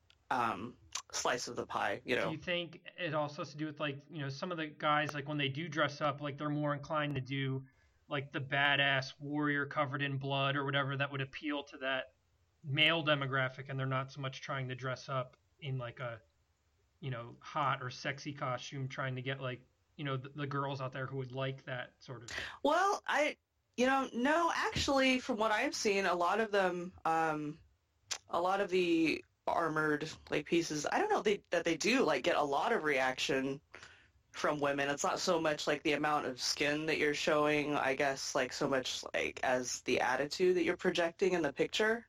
um, slice of the pie, you know. Do you think it also has to do with like you know some of the guys like when they do dress up like they're more inclined to do like the badass warrior covered in blood or whatever that would appeal to that male demographic, and they're not so much trying to dress up in like a you know hot or sexy costume, trying to get like you know the, the girls out there who would like that sort of thing. Well, I, you know, no, actually, from what I've seen, a lot of them, um, a lot of the armored like pieces, I don't know they, that they do like get a lot of reaction from women. It's not so much like the amount of skin that you're showing, I guess, like so much like as the attitude that you're projecting in the picture.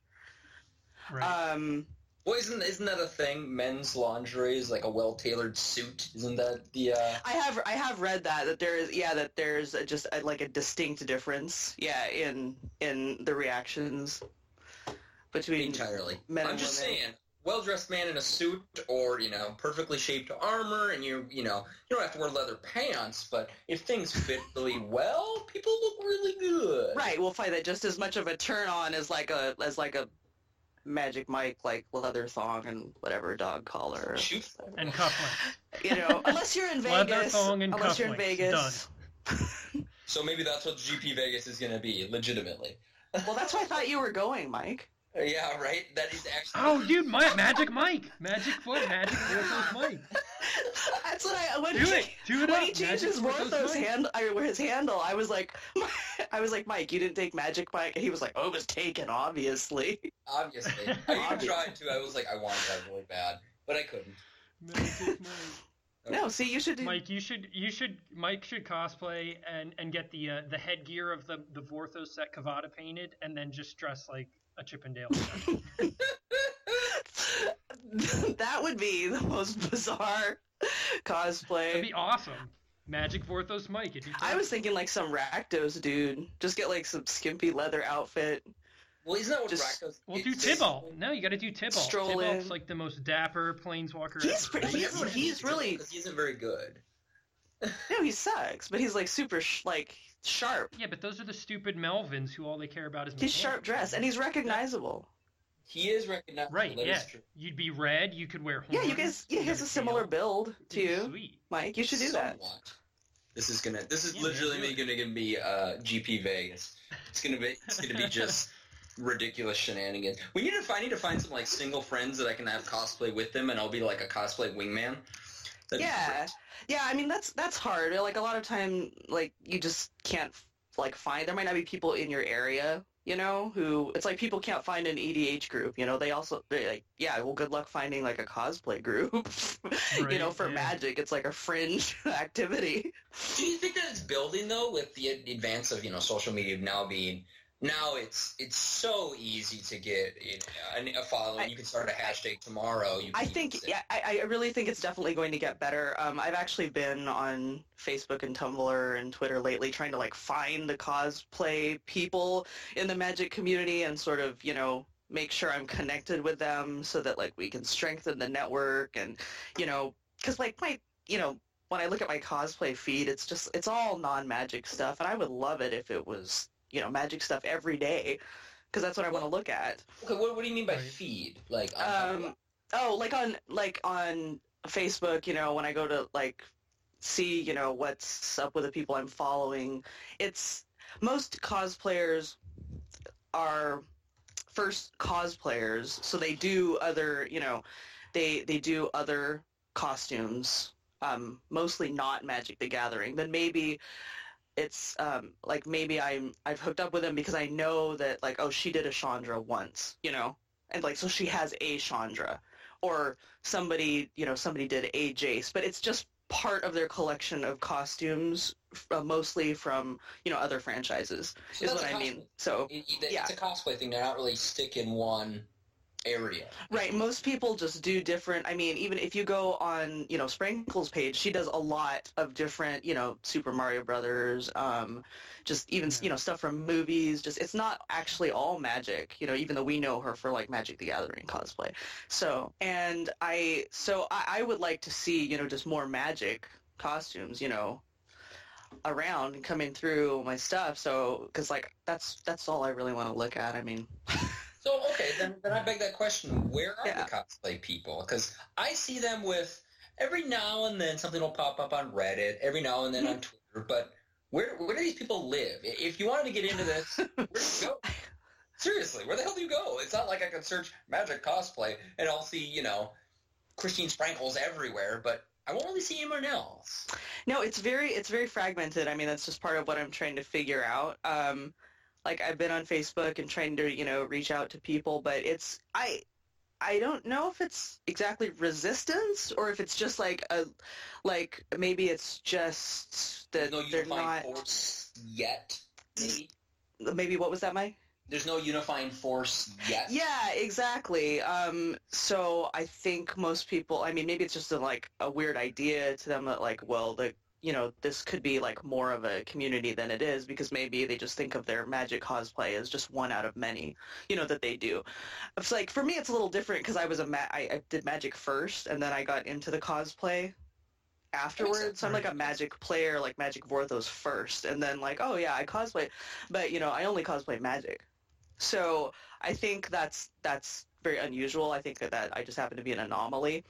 Right. Um, Well, isn't isn't that a thing? Men's lingerie is like a well-tailored suit. Isn't that the? Uh... I have I have read that that there is yeah that there's a, just a, like a distinct difference yeah in in the reactions between Entirely. men I'm and just women. saying, well-dressed man in a suit or, you know, perfectly shaped armor, and you you know, you don't have to wear leather pants, but if things fit really well, people look really good. Right, we'll find that just as much of a turn on as like a as like a Magic Mike like leather thong and whatever dog collar. Shoot. And cufflinks. You know, unless you're in Leather Vegas. thong and unless you're in cufflinks. Vegas. Done. So maybe that's what G P Vegas is going to be, legitimately. Well, that's where I thought you were going, Mike. Yeah, right? That is actually... Oh, dude, my, Magic Mike. Magic foot, Magic Vorthos Mike. That's what I... When Do he, it. Do it when up. he changed Magic his Vorthos Vorthos Mike. hand, I, his handle, I was like... I was like, Mike, you didn't take Magic Mike? And he was like, oh, it was taken, obviously. Obviously. I even tried to. I was like, I wanted that really bad, but I couldn't. Magic Mike. No, see, you should do... Mike, you should, you should, Mike should cosplay and, and get the uh, the headgear of the the Vorthos that Kavada painted, and then just dress like a Chippendale. That would be the most bizarre cosplay. That'd be awesome. Magic Vorthos Mike. It'd be I was thinking like some Rakdos dude. Just get like some skimpy leather outfit. Well, isn't that what Just- Rakdos... Well, do it's- Tybalt. No, you got to do Tybalt. Stroll Tybalt's in. like the most dapper planeswalker He's ever. pretty- But he's- everyone he's hates really- Because he isn't very good. No, he sucks, but he's like super sh- like sharp. Yeah, but those are the stupid Melvins who all they care about is He's mechanics. sharp dressed and he's recognizable. He is recognizable. Right, that yeah. is true. You'd be red, you could wear horns. Yeah, you guys. Yeah, he has a have similar tail. build to It'd be you, Sweet. Mike. You should do that. Somewhat. This is gonna. This is Yeah, man, literally do it. gonna gonna be uh, G P Vegas. It's gonna be. It's gonna be just ridiculous shenanigans. We need to find. I need to find some like single friends that I can have cosplay with them, and I'll be like a cosplay wingman. That'd be Yeah, great. yeah. I mean, that's that's hard. Like a lot of time, like you just can't like find. There might not be people in your area, you know, who it's like people can't find an E D H group. You know, they also they like yeah. Well, good luck finding like a cosplay group. you know, Right, for yeah. Magic, it's like a fringe activity. Do you think that it's building though, with the advance of you know social media now being now it's it's so easy to get you know, a following. I- You can start a hashtag tomorrow. You I can think, say- yeah, I, I really think it's definitely going to get better. Um, I've actually been on Facebook and Tumblr and Twitter lately trying to, like, find the cosplay people in the Magic community and sort of, you know, make sure I'm connected with them so that, like, we can strengthen the network and, you know, because, like, my, you know, when I look at my cosplay feed, it's just, it's all non-Magic stuff, and I would love it if it was, you know, Magic stuff every day, because that's what I want to look at. Okay, what, what do you mean by Right. feed? Like, on- Um, oh, like on like on Facebook, you know, when I go to like see, you know, what's up with the people I'm following, it's most cosplayers are first cosplayers, so they do other, you know, they they do other costumes, um, mostly not Magic the Gathering. Then maybe it's um, like maybe I'm I've hooked up with them because I know that like oh she did a Chandra once, you know, and like so she has a Chandra, or somebody you know somebody did a Jace, but it's just part of their collection of costumes, uh, mostly from you know other franchises so is that's what a I mean. cosplay- So it- it- yeah. It's a cosplay thing. They're not really stick in one area. right, most people just do different. I mean, even if you go on, you know, Sprinkle's page, she does a lot of different, you know, Super Mario Brothers, um, just even, Yeah. you know, stuff from movies. Just it's not actually all Magic, you know, even though we know her for like Magic the Gathering cosplay. So, and I, so I, I would like to see, you know, just more Magic costumes, you know, around and coming through my stuff. So, because like that's that's all I really want to look at. I mean. So, okay, then, then I beg that question. Where are Yeah. the cosplay people? Because I see them with, every now and then something will pop up on Reddit, every now and then on Twitter, but where where do these people live? If you wanted to get into this, where do you go? Seriously, where the hell do you go? It's not like I can search Magic cosplay and I'll see, you know, Christine Sprankles everywhere, but I won't really see anyone else. No, it's very it's very fragmented. I mean, that's just part of what I'm trying to figure out. Um, like I've been on Facebook and trying to, you know, reach out to people, but it's I I don't know if it's exactly resistance or if it's just like a like maybe it's just that There's no they're unifying not force yet, maybe? maybe what was that, Mike? There's no unifying force yet. Yeah, exactly. Um, so I think most people, I mean, maybe it's just a, like a weird idea to them that like, well, the you know, this could be like more of a community than it is, because maybe they just think of their Magic cosplay as just one out of many, you know, that they do. It's like, for me, it's a little different because I was a ma- I, I did Magic first, and then I got into the cosplay afterwards. So I'm like a Magic player, like Magic Vorthos first, and then like, oh yeah, I cosplay, but you know, I only cosplay Magic. So I think that's that's very unusual. I think that, that I just happen to be an anomaly.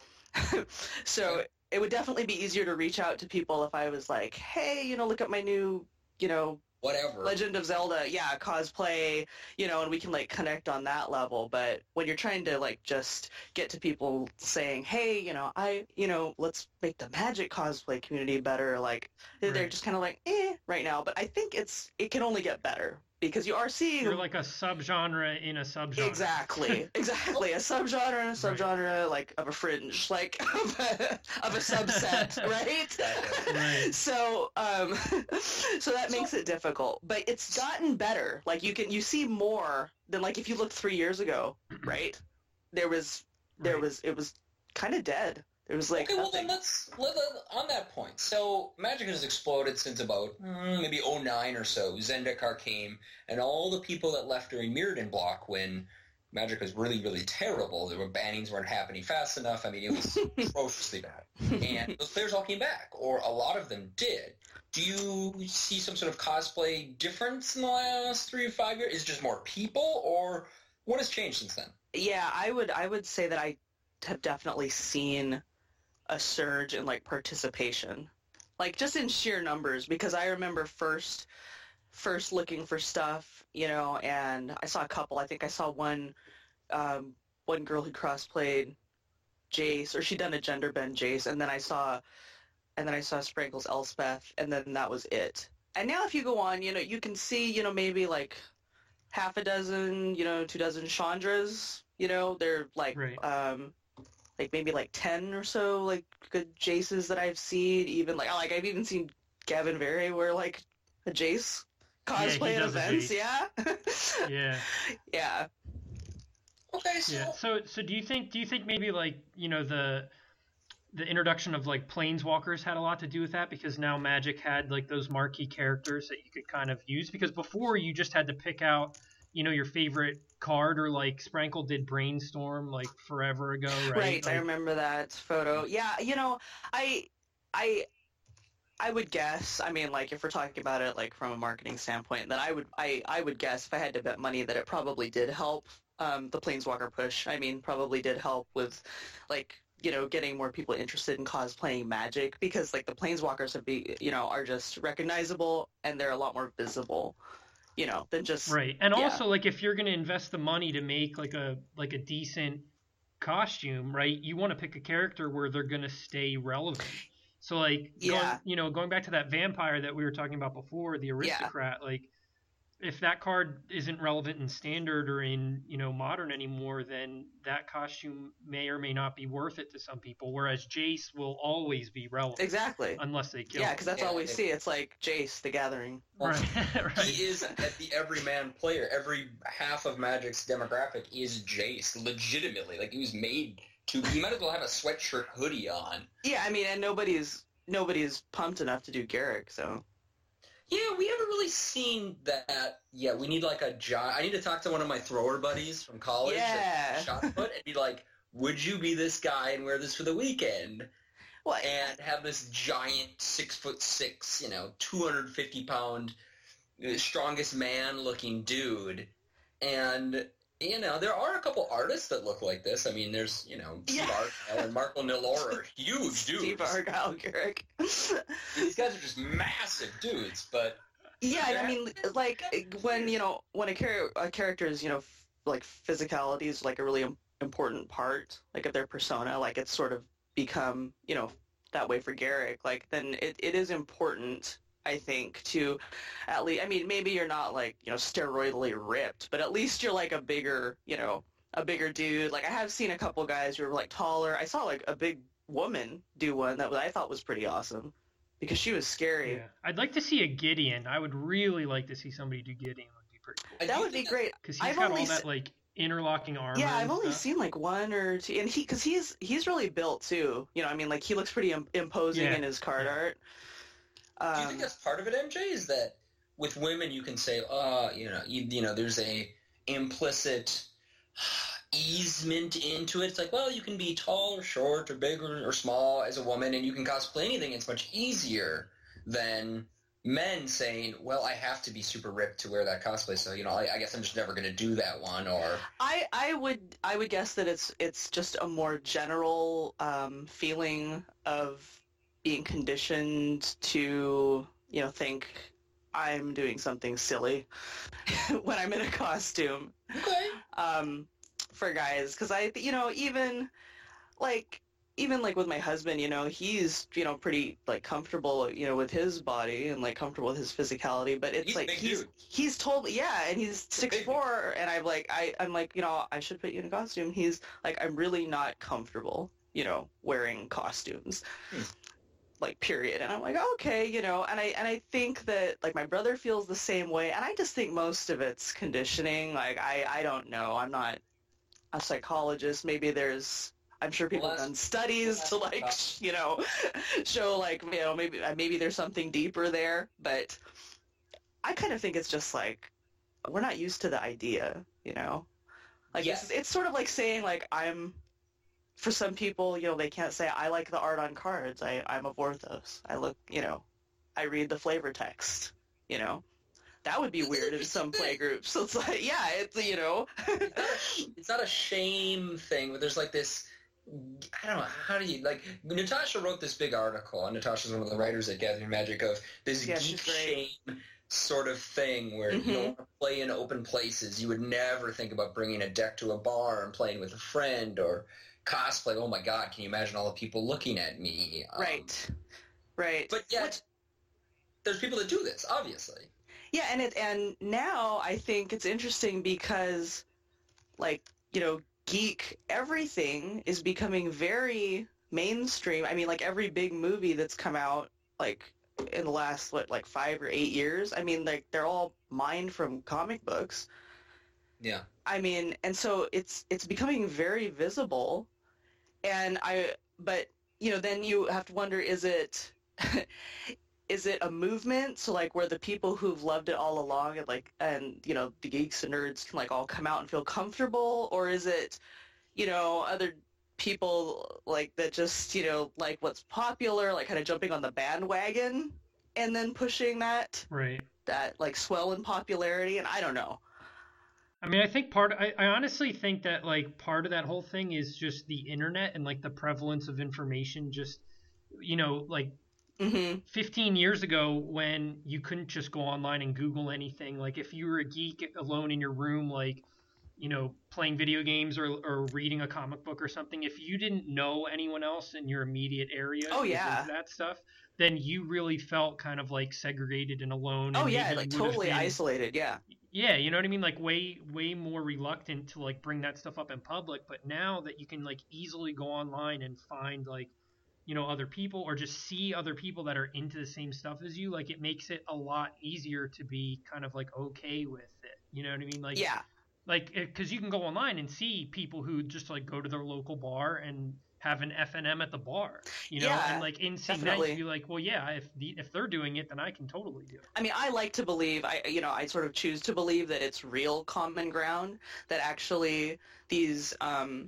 So it would definitely be easier to reach out to people if I was like, hey, you know, look at my new, you know, whatever Legend of Zelda, yeah, cosplay, you know, and we can like connect on that level. But when you're trying to like just get to people saying, hey, you know, I, you know, let's make the Magic cosplay community better, like Right. they're just kind of like, eh, right now. But I think it's it can only get better because you are seeing You're like a subgenre in a subgenre. exactly, exactly a subgenre and a subgenre like of a fringe, like of a, of a subset, right? Right. So, um, so that makes it difficult, but it's gotten better. Like you can you see more than like if you look three years ago, right? There was there Right. was it was kind of dead. There was like okay, well nothing. then let's let, let- on that point. So Magic has exploded since about mm, maybe oh nine or so. Zendikar came, and all the people that left during Mirrodin block when Magic was really, really terrible. The bannings weren't happening fast enough. I mean, it was atrociously bad. And those players all came back, or a lot of them did. Do you see some sort of cosplay difference in the last three or five years? Is it just more people, or what has changed since then? Yeah, I would I would say that I have definitely seen a surge in like participation, like just in sheer numbers, because I remember first first looking for stuff, you know, and I saw a couple. I think I saw one um, one girl who cross-played Jace, or she'd done a gender bend Jace, and then I saw and then I saw Sprankles Elspeth, and then that was it. And now if you go on, you know, you can see, you know, maybe like half a dozen, you know, two dozen Chandras, you know, they're like Right. um like maybe like ten or so like good Jaces that I've seen. Even like like I've even seen Gavin Verhey wear like a Jace cosplay Yeah, at he does a events. Jace. Yeah. Yeah. Yeah. Okay, so Yeah. So so do you think do you think maybe like, you know, the the introduction of like planeswalkers had a lot to do with that, because now Magic had like those marquee characters that you could kind of use, because before you just had to pick out, you know, your favorite card, or like Sprankle did Brainstorm like forever ago, right? Right. Like, I remember that photo. Yeah. You know, I I I would guess. I mean, like if we're talking about it like from a marketing standpoint, then I would I I would guess if I had to bet money that it probably did help um, the Planeswalker push. I mean, probably did help with like, you know, getting more people interested in cosplaying Magic, because like the Planeswalkers have be, you know, are just recognizable and they're a lot more visible, you know, than just Right. And yeah. also, like, if you're going to invest the money to make like a like a decent costume, right? You want to pick a character where they're going to stay relevant. So like, Yeah. going, you know, going back to that vampire that we were talking about before, the aristocrat, like if that card isn't relevant in standard or in, you know, modern anymore, then that costume may or may not be worth it to some people. Whereas Jace will always be relevant. Exactly. Unless they kill Yeah, him. because that's Yeah, all we it- see. It's like Jace the Gathering. Right. right. he is at the everyman player. Every half of Magic's demographic is Jace, legitimately. Like, he was made to... You might as well have a sweatshirt hoodie on. Yeah, I mean, and nobody's nobody's pumped enough to do Garrick, so. Yeah, we haven't really seen that yet. We need, like, a giant... I need to talk to one of my thrower buddies from college. Yeah. Shot put, and be like, would you be this guy and wear this for the weekend? Well, And have this giant six foot six, you know, two hundred fifty pound, uh, strongest man looking dude. And, you know, there are a couple artists that look like this. I mean, there's, you know, Steve Yeah. Argyle and Marco Nilor are huge dudes. Steve Argyle Garrick. These guys are just massive dudes, but Yeah, and I mean, like when you know when a, char- a character's you know f- like physicality is like a really im- important part like of their persona, like it's sort of become you know that way for Garrick. Like then it, it is important, I think, to at least. I mean, maybe you're not like you know steroidally ripped, but at least you're like a bigger you know a bigger dude. Like I have seen a couple guys who are like taller. I saw like a big woman do one that I thought was pretty awesome. Because she was scary. Yeah. I'd like to see a Gideon. I would really like to see somebody do Gideon. Would be pretty cool. I That do would be think great. Because he's I've got only all that se- like interlocking armor. Yeah, I've and only stuff. seen like one or two, and he because he's he's really built too. You know, I mean, like he looks pretty Im- imposing Yeah, in his card yeah. art. Um, Do you think that's part of it, M J? Is that with women you can say, uh, you know, you, you know, there's a implicit easement into it. It's like, well, you can be tall or short or big or, or small as a woman, and you can cosplay anything. It's much easier than men saying, well, I have to be super ripped to wear that cosplay, so, you know, I, I guess I'm just never going to do that one. Or I, I would I would guess that it's it's just a more general um, feeling of being conditioned to, you know, think I'm doing something silly when I'm in a costume. okay, Um, for guys, because I, you know, even like even like with my husband, you know, he's, you know, pretty like comfortable, you know, with his body and like comfortable with his physicality, but it's He's a like big he's dude. he's totally, yeah, and he's a six big four, and I'm like I I'm like, you know, I should put you in a costume. He's like, I'm really not comfortable, you know, wearing costumes. Hmm. Like, period. And I'm like, okay, you know, and I and I think that like my brother feels the same way, and I just think most of it's conditioning. Like, I I don't know. I'm not a psychologist. Maybe there's, I'm sure people Well, have done studies to well, like, sh- you know, show like, you know, maybe maybe there's something deeper there. But I kind of think it's just like, we're not used to the idea, you know? Like, Yes. it's, it's sort of like saying like, I'm, for some people, you know, they can't say, I like the art on cards. I, I'm a Vorthos. I look, you know, I read the flavor text, you know? That would be weird in some play groups. So it's like, yeah, it's, you know. it's, not a, it's not a shame thing, but there's like this, I don't know, how do you, like, Natasha wrote this big article, and Natasha's one of the writers at Gathering Magic, of this Yeah, geek she's great. shame sort of thing where Mhm. you don't want to play in open places. You would never think about bringing a deck to a bar and playing with a friend, or cosplay. Oh my God, can you imagine all the people looking at me? Um, Right. Right. But yet, Which- there's people that do this, obviously. Yeah, and it and now I think it's interesting because, like, you know, geek everything is becoming very mainstream. I mean, like every big movie that's come out, like in the last what, like five or eight years. I mean, like they're all mined from comic books. Yeah. I mean, and so it's it's becoming very visible, and I but you know then you have to wonder, is it is it a movement, so like where the people who've loved it all along and like and you know the geeks and nerds can like all come out and feel comfortable, or is it, you know, other people like that just, you know, like what's popular, like kind of jumping on the bandwagon and then pushing that Right. that like swell in popularity? And I don't know. I mean, I think part. I, I honestly think that like part of that whole thing is just the internet and like the prevalence of information. Just, you know, like Mm-hmm. fifteen years ago when you couldn't just go online and Google anything. Like if you were a geek alone in your room, like, you know, playing video games or, or reading a comic book or something, if you didn't know anyone else in your immediate area Oh, who was yeah. into that stuff, then you really felt kind of like segregated and alone. Oh and yeah, maybe like you would have totally been- isolated. Yeah. Yeah, you know what I mean? Like way, way more reluctant to like bring that stuff up in public. But now that you can like easily go online and find like, you know, other people or just see other people that are into the same stuff as you, like it makes it a lot easier to be kind of like okay with it. You know what I mean? Like, Yeah. like because you can go online and see people who just like go to their local bar and have an F and M at the bar, you know, Yeah, and like in seeing that definitely. you'd be like, well, yeah, if the, if they're doing it, then I can totally do it. I mean, I like to believe, I you know, I sort of choose to believe that it's real common ground, that actually these, um,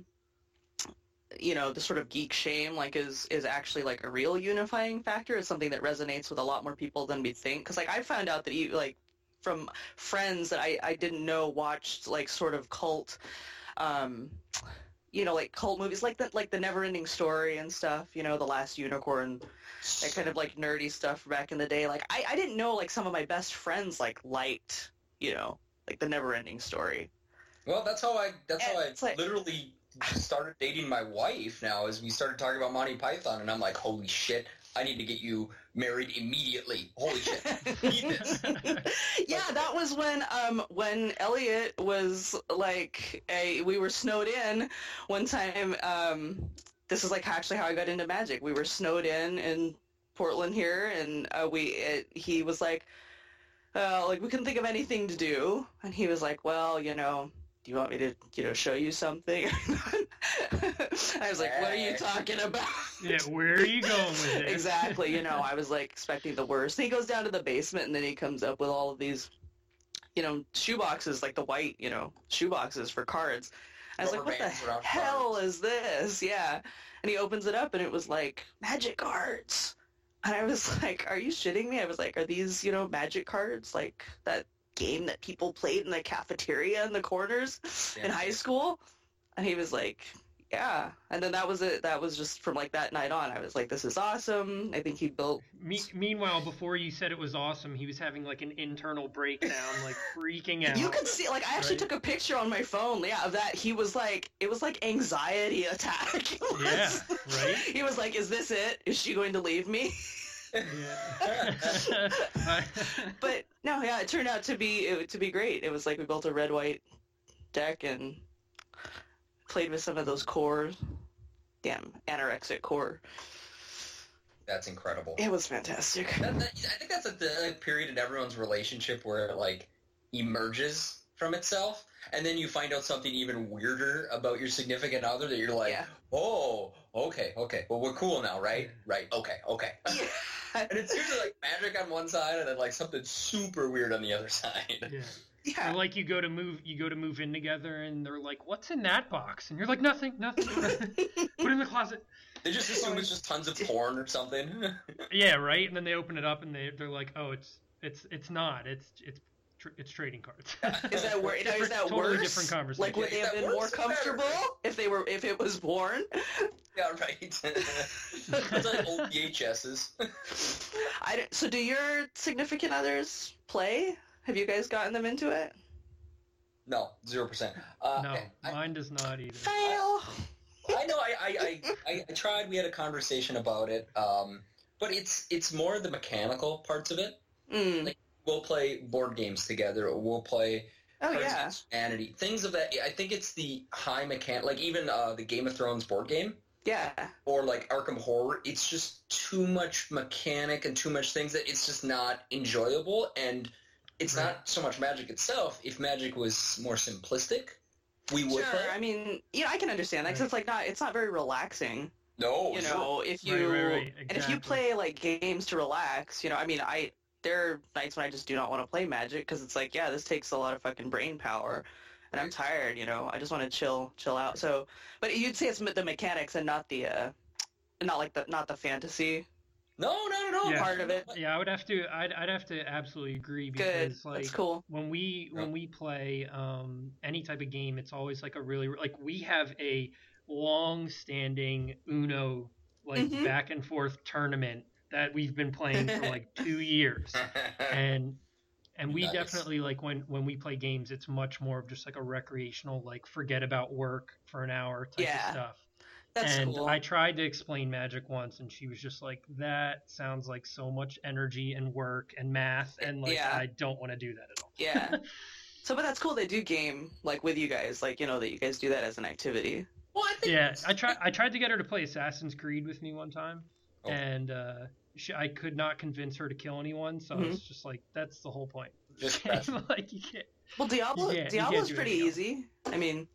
you know, the sort of geek shame, like, is is actually like a real unifying factor. It's something that resonates with a lot more people than we think. Because like I found out that you like from friends that I I didn't know watched like sort of cult, um, you know, like cult movies, like the like the Neverending Story and stuff. You know, The Last Unicorn. That kind of like nerdy stuff back in the day. Like I, I didn't know like some of my best friends like liked, you know, like the Neverending Story. Well, that's how I. That's how I It's like- literally started dating my wife. Now, as we started talking about Monty Python, and I'm like, holy shit, I need to get you married immediately. Holy shit, need this. Yeah, that was when um when Elliot was like a we were snowed in one time. Um, this is like actually how I got into magic. We were snowed in in Portland here, and uh, we it, he was like, uh, like we couldn't think of anything to do, and he was like, well, you know, do you want me to, you know, show you something? I was like, what are you talking about? Yeah, where are you going with it? Exactly. You know, I was like expecting the worst. He goes down to the basement and then he comes up with all of these, you know, shoe boxes, like the white, you know, shoe boxes for cards. I was Rubber like, what bands the around hell cards. is this? Yeah. And he opens it up and it was like magic cards. And I was like, are you shitting me? I was like, are these, you know, magic cards? Like that game that people played in the cafeteria in the corners Yeah. in high school? And he was like, yeah. And then that was it. That was just from like that night on. I was like, this is awesome. I think he built... Me- meanwhile, before you said it was awesome, he was having like an internal breakdown, like freaking out. You could see, like, I actually Right. took a picture on my phone, yeah, of that. He was like, it was like anxiety attack. It was- Yeah, right? He was like, is this it? Is she going to leave me? Yeah. But no, yeah, it turned out to be it, to be great. It was like we built a red-white deck and played with some of those core, damn, anorexic core. That's incredible. It was fantastic. That, that, I think that's a the period in everyone's relationship where it like emerges from itself, and then you find out something even weirder about your significant other that you're like, Yeah. oh, okay, okay, well we're cool now, right? Right, okay, okay. And it's usually like magic on one side, and then like something super weird on the other side. Yeah. Yeah. Or like you go to move, you go to move in together, and they're like, "What's in that box?" And you're like, "Nothing, nothing. Put it in the closet." They just assume it's just tons of porn or something. Yeah, right. And then they open it up, and they they're like, "Oh, it's it's it's not. It's it's tr- it's trading cards." Is that wor- now, is that Totally worse? different conversation. Like, would they Is have that been more worse or better? comfortable if they were if it was worn? Yeah, right. It's like old V H S's. I don't- so do your significant others play? Have you guys gotten them into it? No, zero percent. Uh, No, I, mine does not either. Fail. I know. I, I, I, I I tried. We had a conversation about it. Um, but it's it's more the mechanical parts of it. Mm. Like we'll play board games together. Or we'll play Oh Cards yeah. Against Humanity. Things of that. I think it's the high mechan. Like even uh, the Game of Thrones board game. Yeah. Or like Arkham Horror, it's just too much mechanic and too much things that it's just not enjoyable, and it's Right. not so much Magic itself. If Magic was more simplistic, we would Sure. play. I mean, yeah, I can understand that 'cause Right. it's like not it's not very relaxing. No, You sure. know, if Right, you right, right, and if you exactly. play like games to relax, you know, I mean, I there are nights when I just do not want to play Magic because it's like, yeah, this takes a lot of fucking brain power, and I'm tired. You know, I just want to chill, chill out. So, but you'd say it's the mechanics and not the, uh, not like the not the fantasy No, not at all. Yeah. part of it. Yeah, I would have to. I'd I'd have to absolutely agree Good, because like that's cool. when we when we play um any type of game, it's always like a really like we have a long-standing Uno like Mhm. back and forth tournament that we've been playing for like two years, and and we Nice. definitely like when when we play games, it's much more of just like a recreational like forget about work for an hour type Yeah, of stuff. That's And cool. I tried to explain Magic once, and she was just like, "That sounds like so much energy and work and math, and like Yeah. I don't want to do that at all." Yeah. So, but that's cool. They do game like with you guys, like you know that you guys do that as an activity. Well, I think Yeah, I tried. I tried to get her to play Assassin's Creed with me one time, Oh. and uh, she, I could not convince her to kill anyone. So Mhm. it's just like that's the whole point. Just Game, like you can't. Well, Diablo, You can't- you can't Diablo's do pretty anything else. easy. I mean,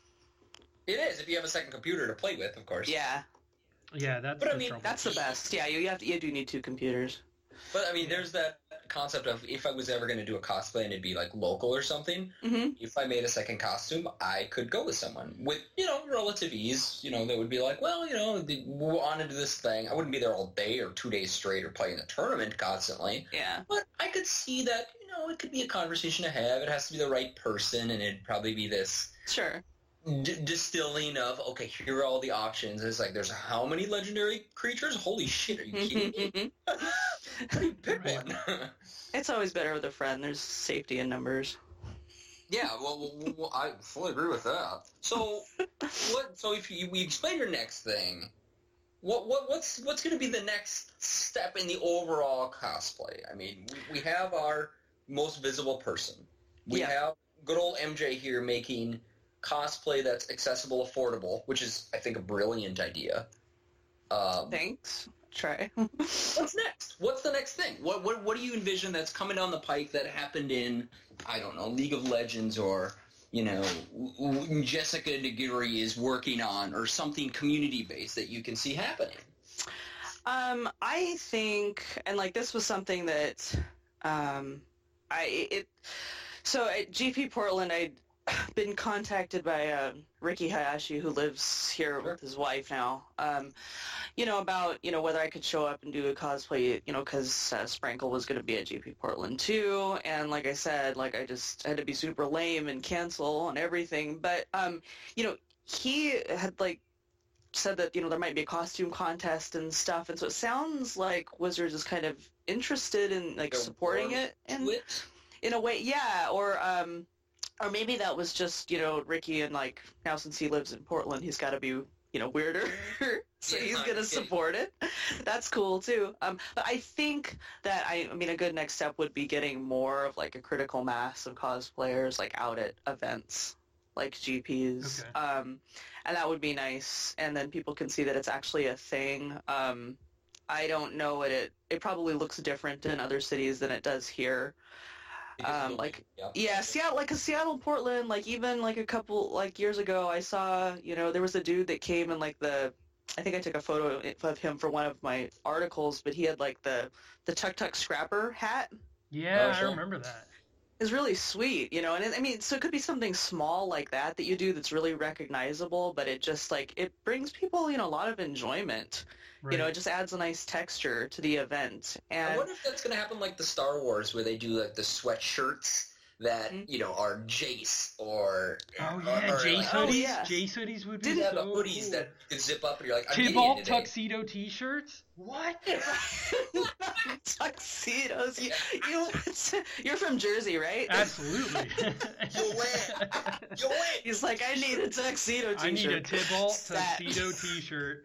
it is if you have a second computer to play with, of course. yeah, Yeah, that's. But I the mean, trouble. that's the best. Yeah, you, you have to, you do need two computers. But I mean, there's that concept of if I was ever going to do a cosplay and it'd be like local or something. Mm-hmm. If I made a second costume, I could go with someone with, you know, relative ease. You know, that would be like, well, you know, the- we want to do this thing. I wouldn't be there all day or two days straight or playing the tournament constantly. Yeah. But I could see that, you know, it could be a conversation to have. It has to be the right person, and it'd probably be this Sure. d- distilling of, okay, here are all the options. It's like, there's how many legendary creatures? Holy shit, are you kidding me? Pick Right. one. It's always better with a friend. There's safety in numbers. Yeah, well, well, well, I fully agree with that. So, what? So, if you we explain your next thing, what what what's what's going to be the next step in the overall cosplay? I mean, we, we have our most visible person. We Yeah. have good old M J here making cosplay that's accessible, affordable, which is, I think, a brilliant idea. Um, Thanks. Try. What's next? What's the next thing? What, what what do you envision that's coming down the pike that happened in, I don't know, League of Legends or you know, w- w- Jessica Nagiri is working on, or something community-based that you can see happening? Um, I think, and like this was something that, um, I it. So at G P Portland, I'd been contacted by uh, Ricky Hayashi, who lives here with his wife now. Um, you know, about you know whether I could show up and do a cosplay. You know, because uh, Sprankle was going to be at G P Portland too, and like I said, like I just had to be super lame and cancel on everything. But um, you know, he had like. said that, you know, there might be a costume contest and stuff, and so it sounds like Wizards is kind of interested in, like, They're supporting warm it in, to it? in a way, yeah, or, um, or maybe that was just, you know, Ricky, and, like, now since he lives in Portland, he's got to be, you know, weirder, so Yeah, he's I'm going to kidding. support it. That's cool, too. Um, but I think that, I, I mean, a good next step would be getting more of, like, a critical mass of cosplayers, like, out at events. Like G Ps, Okay. um, and that would be nice. And then people can see that it's actually a thing. Um, I don't know what it. It probably looks different in other cities than it does here. Because Um, you'll- like yeah. yeah, Seattle, like a Seattle, Portland, like even like a couple like years ago, I saw you know there was a dude that came in like the. I think I took a photo of him for one of my articles, but he had like the the Tuk Tuk Scrapper hat. Yeah, Oh, I sure. remember that. Is really sweet, you know, and it, I mean, so it could be something small like that that you do that's really recognizable, but it just like it brings people, you know, a lot of enjoyment. Right. You know, it just adds a nice texture to the event. I And wonder if that's going to happen like the Star Wars, where they do like the sweatshirts that Mhm. you know are Jace or oh yeah, or, or, Jace like, Oh, hoodies. yeah. Jace hoodies would be Didn't- yeah, the so hoodies cool. that could zip up, and you're like, I'm getting Tybalt it today. tuxedo T-shirts. What? tuxedos. You, you, you're from Jersey, right? Absolutely. You win. You win. He's like, I need a tuxedo T-shirt. I need a Tybalt Stat. tuxedo T-shirt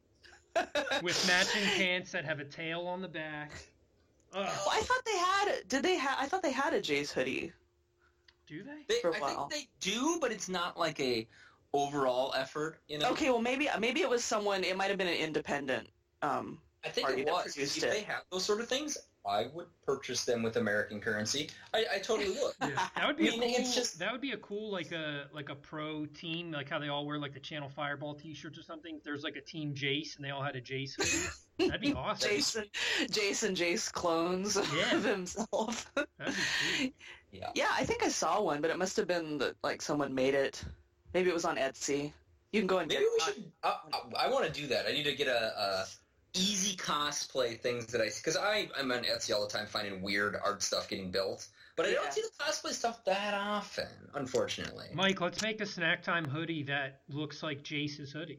with matching pants that have a tail on the back. Ugh. Well, I thought they had. Did they have? I thought they had a Jace hoodie. Do they? They, For a I while. think they do, but it's not like a overall effort. You know. Okay, well maybe maybe it was someone. It might have been an independent. Um, I think party it that was. produced If it. they have those sort of things, I would purchase them with American currency. I, I totally would. Yeah, that would be I mean, a cool. it's just- That would be a cool like a like a pro team, like how they all wear like the Channel Fireball T-shirts or something. If there's like a team Jace and they all had a Jace hoodie, that'd be awesome. Jason, Jason, Jace clones Yeah. of himself. That'd be sweet. Yeah. Yeah, I think I saw one, but it must have been that like someone made it. Maybe it was on Etsy. You can go and Maybe get we it on- should. I, I, I want to do that. I need to get a, a easy cosplay things that I because I I'm on Etsy all the time finding weird art stuff getting built, but I Yeah. don't see the cosplay stuff that often, unfortunately. Mike, let's make a snack time hoodie that looks like Jace's hoodie.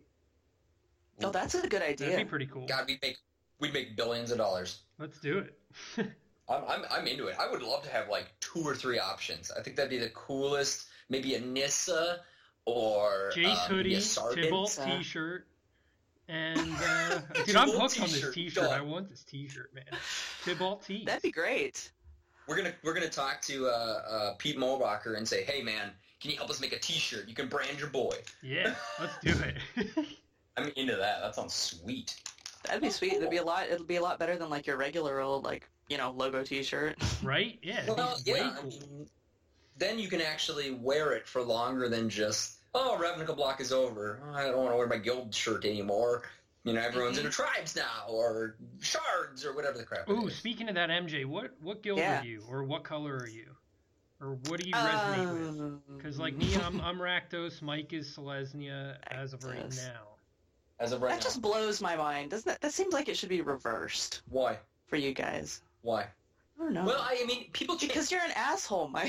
Oh, that's a good That'd idea. be pretty cool. God, we make we'd make billions of dollars. Let's do it. I'm, I'm I'm into it. I would love to have like two or three options. I think that'd be the coolest. Maybe a Nissa or Jace uh, maybe hoodie, a Sargent. Tybalt uh, T-shirt, and uh, dude, I'm Tybalt hooked on this t-shirt, T-shirt. done. I want this T-shirt, man. Tybalt T. That'd be great. We're gonna we're gonna talk to uh, uh, Pete Molbacher and say, hey man, can you help us make a T-shirt? You can brand your boy. Yeah, let's do it. I'm into that. That sounds sweet. That'd be sweet. It'd be a lot. It'll be a lot better than like your regular old like you know logo T-shirt. Right? Yeah. it'd be Well, way yeah. I cool. mean, then you can actually wear it for longer than just oh, Ravnica block is over. Oh, I don't want to wear my guild shirt anymore. You know, everyone's Mhm. into tribes now, or shards, or whatever the crap. it Ooh, is. speaking of that, M J, what what guild Yeah. are you, or what color are you, or what do you resonate with? Um, Because like me, I'm I'm Rakdos. Mike is Selesnya as of right Rakdos. now. As of right that now. just blows my mind. Doesn't that? That seems like it should be reversed Why? for you guys. Why? I don't know. Well, I mean, people change. because you're an asshole, Mike.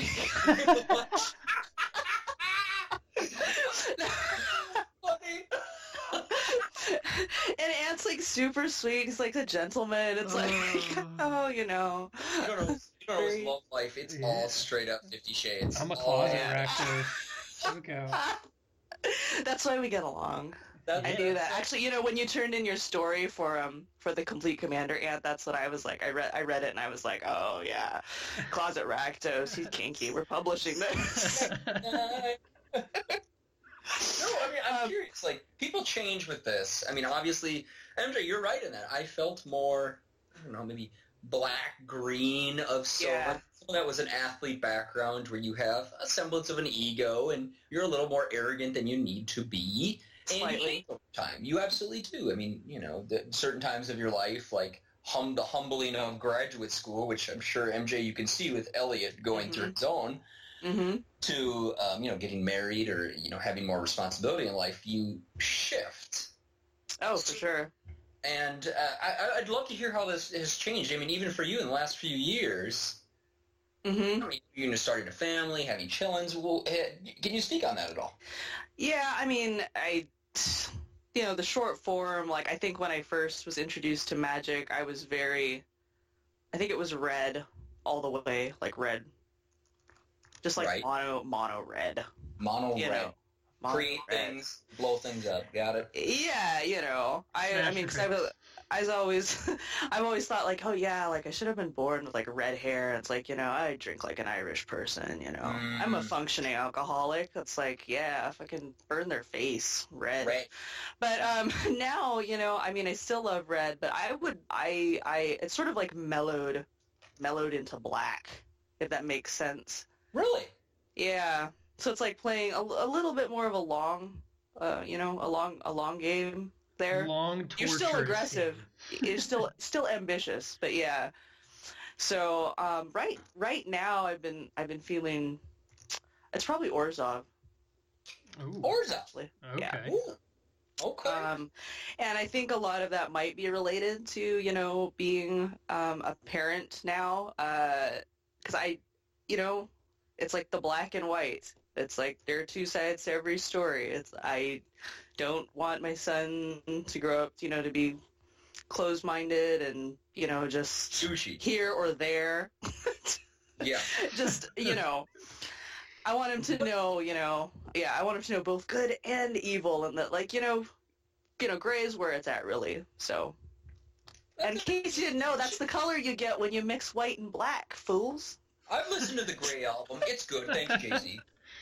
And Ant's like super sweet. He's like a gentleman. It's like, Oh. oh, you know. You don't know, you don't know his Very- love life. It's Yeah. all straight up Fifty Shades. I'm a All- closet yeah. Rakdos. Look out. That's why we get along. That- I yeah, knew that. Actually, you know, when you turned in your story for um for the Complete Commander Ant, that's what I was like. I read I read it and I was like, oh yeah, Closet Rakdos. He's kinky. We're publishing this. No, I mean, I'm Um, curious. Like, people change with this. I mean, obviously, M J, you're right in that. I felt more, I don't know, maybe black green of silver. Yeah. That was an athlete background where you have a semblance of an ego and you're a little more arrogant than you need to be. And Slightly. you change over time. You absolutely do. I mean, you know, the, certain times of your life, like hum the humbling of graduate school, which I'm sure, M J, you can see with Elliot going Mhm. through his own, Mm-hmm. to, um, you know, getting married or, you know, having more responsibility in life, you shift. Oh, for sure. And uh, I, I'd love to hear how this has changed. I mean, even for you in the last few years, Mm-hmm. I mean, you know, starting a family, having chillins. Well, eh, can you speak on that at all? Yeah, I mean, I, you know, the short form, like, I think when I first was introduced to Magic, I was very, I think it was red all the way, like red. Just like Right. mono, mono red. Mono You red. know, mono Create red. things, blow things up. Got it? Yeah, you know, I, I Smash mean, because critics. I've, I was always, I've always thought like, oh yeah, like I should have been born with like red hair. It's like, you know, I drink like an Irish person, you know. I'm a Mm. functioning alcoholic. It's like, yeah, if I can burn their face red. Red. But um, now, you know, I mean, I still love red, but I would, I, I, it's sort of like mellowed, mellowed into black, if that makes sense. Really? Yeah. So it's like playing a, a little bit more of a long, uh, you know, a long, a long game there. Long You're still torturous aggressive. game. You're still, still ambitious, but yeah. So um, right, right now, I've been, I've been feeling, it's probably Orzhov, Ooh, Orza. actually. okay. yeah. Ooh. Okay. Um, and I think a lot of that might be related to, you know, being um, a parent now. Because I, you know, it's like the black and white. It's like there are two sides to every story. It's I don't want my son to grow up, you know, to be closed-minded and, you know, just Sushi. here or there. Yeah. Just, you know, I want him to know, you know, yeah, I want him to know both good and evil, and that, like, you know, you know, gray is where it's at, really. So, and in case you didn't know, that's the color you get when you mix white and black, fools. I've listened to the Gray album. It's good. Thanks, Jay-Z.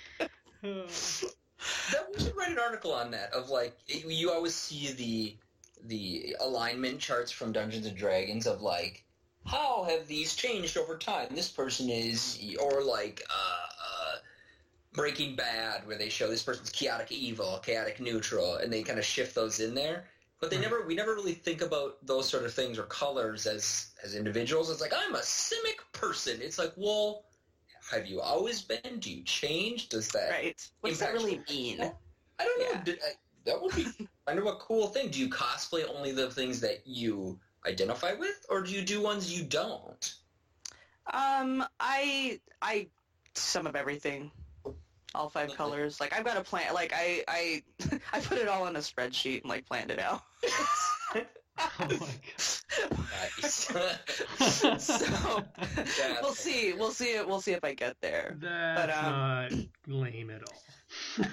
That, we should write an article on that. Of like, you always see the the alignment charts from Dungeons and Dragons of like, how have these changed over time? This person is, or like uh, uh, Breaking Bad, where they show this person's chaotic evil, chaotic neutral, and they kind of shift those in there. But they Right. never, we never really think about those sort of things or colors as as individuals. It's like, I'm a Simic person. It's like, well, have you always been? Do you change? Does that Right. What does that impact really your- mean? I don't know. Yeah. Did, I, that would be kind of a cool thing. Do you cosplay only the things that you identify with, or do you do ones you don't? Um, I, I, some of everything. All five Okay. colors. Like, I've got a plan. Like, I, I, I put it all on a spreadsheet and, like, planned it out. Oh my god. Nice. So, we'll see. We'll see it. We'll see if I get there. That's um, not lame at all.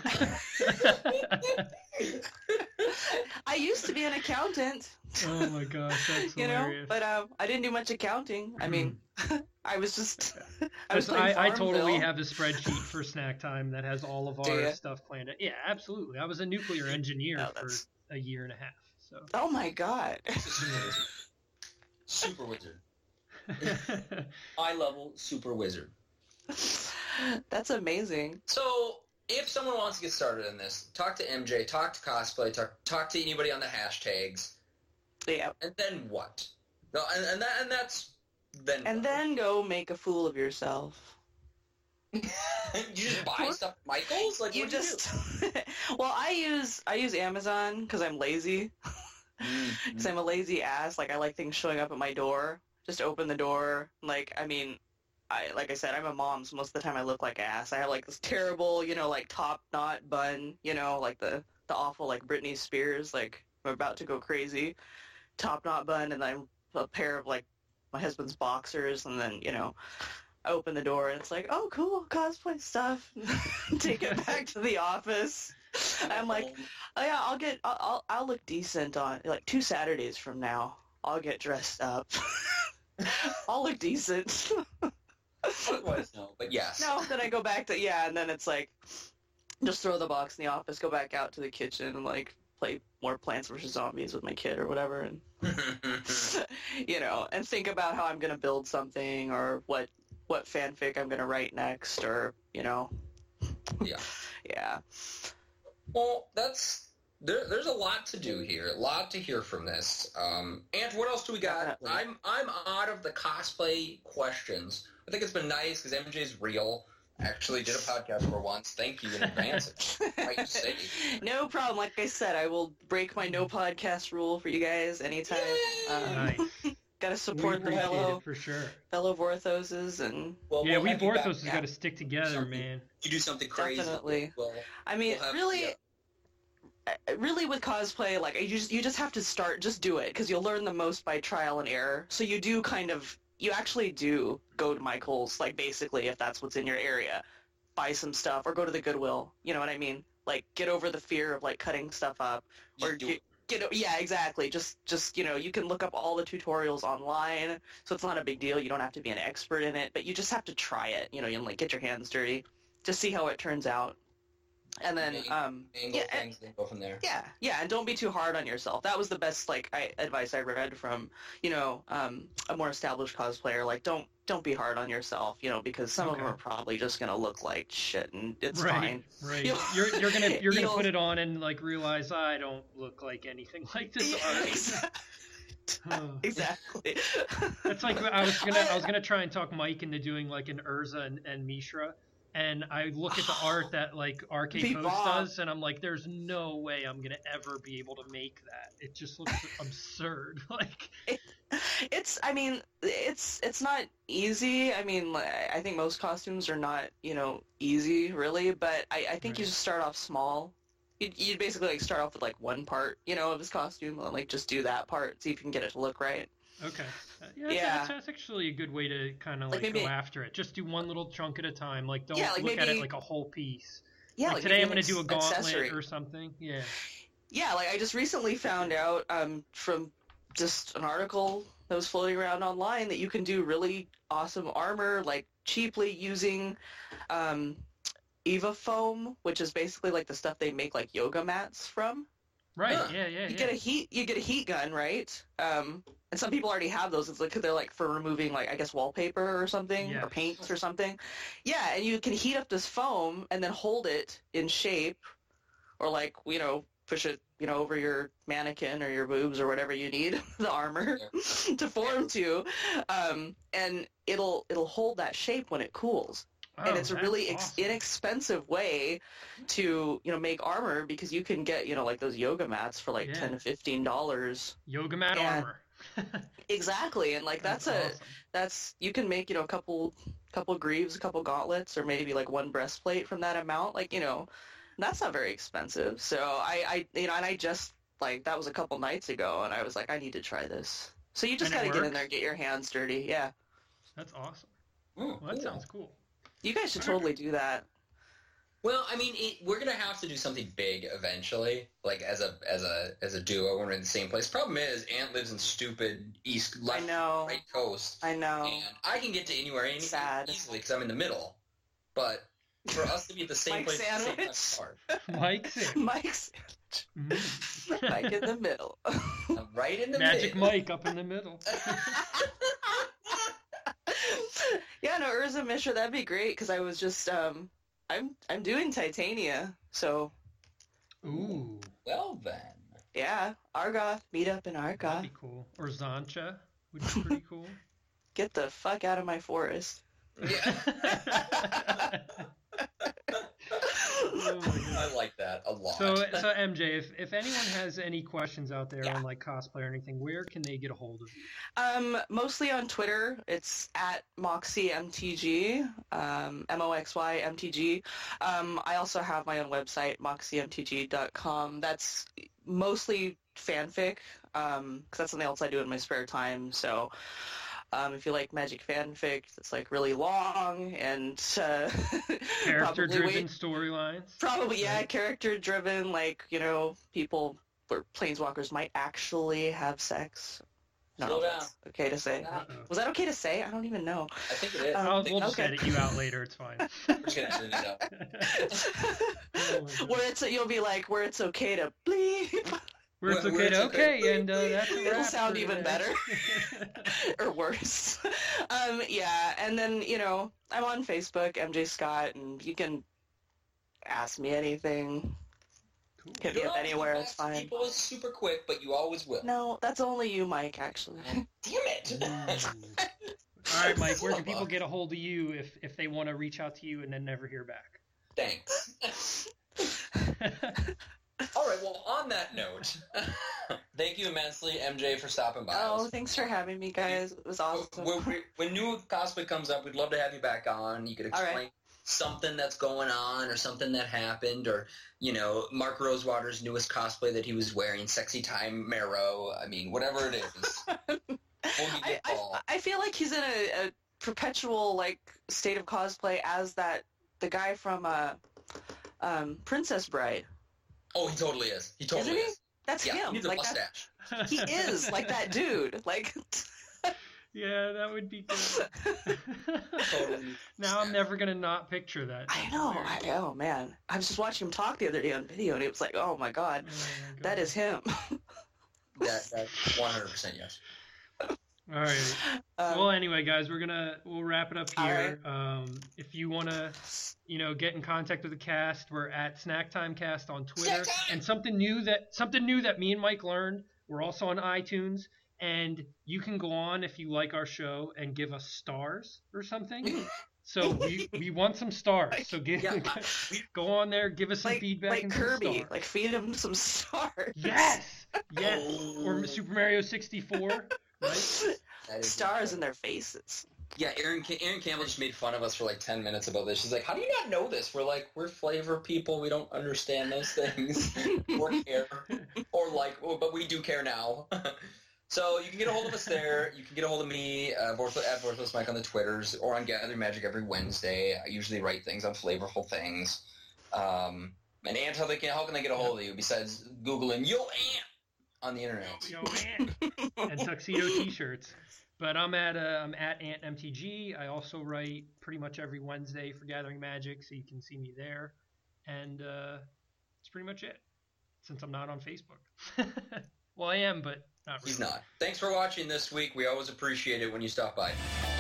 I used to be an accountant, Oh my gosh, that's you know, hilarious. but um, I didn't do much accounting. I mean, I was just, I was Because playing I, I totally Farmville. have a spreadsheet for snack time that has all of Do our ya? stuff planned. Yeah, absolutely. I was a nuclear engineer No, for that's- a year and a half. So Oh my god. Super wizard. High level super wizard. That's amazing. So, if someone wants to get started in this, talk to M J, talk to cosplay, talk talk to anybody on the hashtags, Yeah. and then what? No, and, and that and that's then. And what? then go make a fool of yourself. you just buy stuff at Michaels. Like You what do just, well, I use I use Amazon because I'm lazy. you do? Because I'm a lazy ass. Like, I like things showing up at my door. Just open the door. Like, I mean, I like I said, I'm a mom, so most of the time I look like ass. I have, like, this terrible, you know, like, top knot bun, you know, like the, the awful, like, Britney Spears, like, I'm about to go crazy. Top knot bun, and then a pair of, like, my husband's boxers, and then, you know, I open the door, and it's like, oh, cool, cosplay stuff. Take it back to the office. I'm like, oh yeah, I'll get, I'll, I'll, I'll look decent on, like, two Saturdays from now, I'll get dressed up. I'll look decent. Otherwise, no. But yes. No, then I go back to, yeah, and then it's like, just throw the box in the office, go back out to the kitchen, and, like, play more Plants versus Zombies with my kid or whatever, and you know, and think about how I'm gonna build something or what what fanfic I'm gonna write next, or you know, Yeah. yeah. Well, that's there, there's a lot to do here, a lot to hear from this. Um, and what else do we got? Definitely. I'm I'm out of the cosplay questions. I think it's been nice because M J's real. Actually did a podcast for once. Thank you in advance. Right, say. No problem. Like I said, I will break my no podcast rule for you guys anytime. Um, Nice. Gotta We support the appreciate fellow it for sure. fellow Vorthoses, and Well, Yeah, we'll we have you back. Vorthos has got to stick together, Something. man. You do something crazy. Definitely. Well, I mean, we'll have- really, yeah. uh, really with cosplay, like you just you just have to start, just do it, because you'll learn the most by trial and error. So you do kind of, you actually do go to Michael's, like basically, if that's what's in your area, buy some stuff, or go to the Goodwill. You know what I mean? Like get over the fear of like cutting stuff up, Just or do get, get o- yeah, exactly. Just just you know, you can look up all the tutorials online, so it's not a big deal. You don't have to be an expert in it, but you just have to try it. You know, you like get your hands dirty, just see how it turns out, and then Okay. um angle yeah, things, then go from there. yeah, yeah, and don't be too hard on yourself. That was the best like I, advice I read from, you know, um, a more established cosplayer. Like, don't don't be hard on yourself, you know, because some of them Okay. are probably just gonna look like shit, and it's right, fine. right. You'll- You're you're gonna you're gonna You'll- put it on and like realize I don't look like anything like this Yeah, already. Oh. exactly. That's like I was gonna I was gonna try and talk Mike into doing like an Urza and, and Mishra, and I look at the art that like R K Be Post bomb. does, and I'm like, there's no way I'm gonna ever be able to make that. It just looks absurd. Like, It's, I mean, it's it's not easy. I mean, like, I think most costumes are not, you know, easy really, but I, I think you Right. just start off small. You'd, you'd basically like start off with like one part, you know, of his costume, and like just do that part, see if you can get it to look right. okay, Uh, yeah, that's, Yeah. That's, that's actually a good way to kind of Like, like, maybe- go after it. Just do one little chunk at a time. Like, don't Yeah, like, look at it maybe- like a whole piece. Yeah, like, like today maybe I'm gonna an do a ex- gauntlet accessory. or something. Yeah. Yeah, like I just recently found out um, from just an article that was floating around online that you can do really awesome armor, like cheaply using um, Eva foam, which is basically like the stuff they make like yoga mats from. Right. Huh. Yeah. Yeah. You yeah. get a heat, you get a heat gun, right? Um, and some people already have those. It's like they're like for removing like I guess wallpaper or something Yes. or paints or something. Yeah, and you can heat up this foam and then hold it in shape, or like you know push it you know over your mannequin or your boobs or whatever you need the armor to form to, um, and it'll it'll hold that shape when it cools. Oh, And it's a that's really ex- awesome. inexpensive way to, you know, make armor, because you can get, you know, like those yoga mats for like Yeah. ten to fifteen dollars. Yoga mat Yeah. armor. Exactly, and like that's, a awesome. that's you can make, you know, a couple couple greaves, a couple gauntlets, or maybe like one breastplate from that amount. Like, you know, that's not very expensive. So I, I you know, and I just like that was a couple nights ago, and I was like, I need to try this. So you just And it got to get in works? there, get your hands dirty. Yeah, That's awesome. Oh, Well, that cool. sounds cool. you guys should Alright. totally do that. Well, I mean, it, we're gonna have to do something big eventually, like as a as a as a duo when we're in the same place. Problem is, Ant lives in stupid east, I left, know. right coast, I know. and I can get to anywhere any, Sad. easily because I'm in the middle. But for us to be at the same Mike place, at the same time, Sandwich. it's hard. Mike Sandwich. Mike's Mm. Mike in the middle. I'm right in the Magic middle. Mike up in the middle. Yeah, no, Urza Mishra, that'd be great, because I was just, um, I'm I'm doing Titania, so Ooh, Well then, yeah, Argoth, meet up in that'd Argoth. be cool. Or Zancha would be pretty cool. Get the fuck out of my forest. yeah, Oh my God. I like that a lot. So, so M J, if, if anyone has any questions out there Yeah. on like cosplay or anything, where can they get a hold of you? Um, mostly on Twitter. It's at MoxieMTG, um, M O X Y M T G. Um, I also have my own website, moxie m t g dot com. That's mostly fanfic, um, because that's something else I do in my spare time. So, um, if you like magic fanfic, it's like really long and uh, probably Character-driven wait- storylines. Probably, yeah, Right. character-driven. Like, you know, people or planeswalkers might actually have sex. No, Slow down. that's okay to say. Uh-oh. Was that okay to say? I don't even know. I think it is. Um, I I'll, think we'll just okay. edit you out later. It's fine. we're just gonna edit it out. Oh my God. Where it's you'll be like where it's okay to bleep Where it's Where- okay where to it's okay. okay, and uh, that's a It'll wrap sound for even today. better. or worse. Um, yeah, and then you know I'm on Facebook, M J Scott, and you can ask me anything. Cool. Hit You me don't up always anywhere. ask It's fine. People is super quick, but you always will. No, that's only you, Mike. Actually. Damn it! Ooh. All right, Mike. Where can people get a hold of you if if they want to reach out to you and then never hear back? Thanks. All right. Well, on that note, thank you immensely, M J, for stopping by. Oh, thanks for having me, guys. It was awesome. When, when- when new cosplay comes up, we'd love to have you back on. You could All right. explain something that's going on or something that happened, or, you know, Mark Rosewater's newest cosplay that he was wearing, Sexy Time Marrow. I mean, whatever it is. We'll give you I, a call. I, I feel like he's in a, a perpetual like state of cosplay as that the guy from uh, um, Princess Bride. Oh, he totally is. He totally Isn't he? is. That's Yeah, he him. needs a Like mustache. that, he is like that dude. Like Yeah, that would be good. Totally. Now I'm never gonna not picture that. I know. I, oh man, I was just watching him talk the other day on video, and it was like, oh my god, Oh my that God. is him. That, that's one hundred percent yes. All right. Um, Well, anyway, guys, we're gonna we'll wrap it up All here. Um, if you wanna, you know, get in contact with the cast, we're at Snack Time Cast on Twitter. Snack Time! And something new that something new that me and Mike learned, we're also on iTunes, and you can go on if you like our show and give us stars or something. So we, we want some stars. So give, Yeah, we- go on there, give us some like feedback like and some Kirby, stars. like feed him some stars. Yes, yes. Oh. Or Super Mario sixty-four, right? That is Stars in their faces. Yeah, Aaron Aaron Campbell just made fun of us for like ten minutes about this. She's like, "How do you not know this?" We're like, "We're flavor people. We don't understand those things or care or like, well, but we do care now." So you can get a hold of us there. You can get a hold of me uh, Vorthless, at Vorthless Mike on the Twitters or on Gathering Magic every Wednesday. I usually write things on flavorful things. Um, and Ant, how, they can, how can they get a hold of you besides Googling "Yo Ant" on the internet? Yo, man. And tuxedo T-shirts. But I'm at uh, I'm at Ant M T G. I also write pretty much every Wednesday for Gathering Magic, so you can see me there. And uh, that's pretty much it, since I'm not on Facebook. Well, I am, but not really. He's not. Thanks for watching this week. We always appreciate it when you stop by.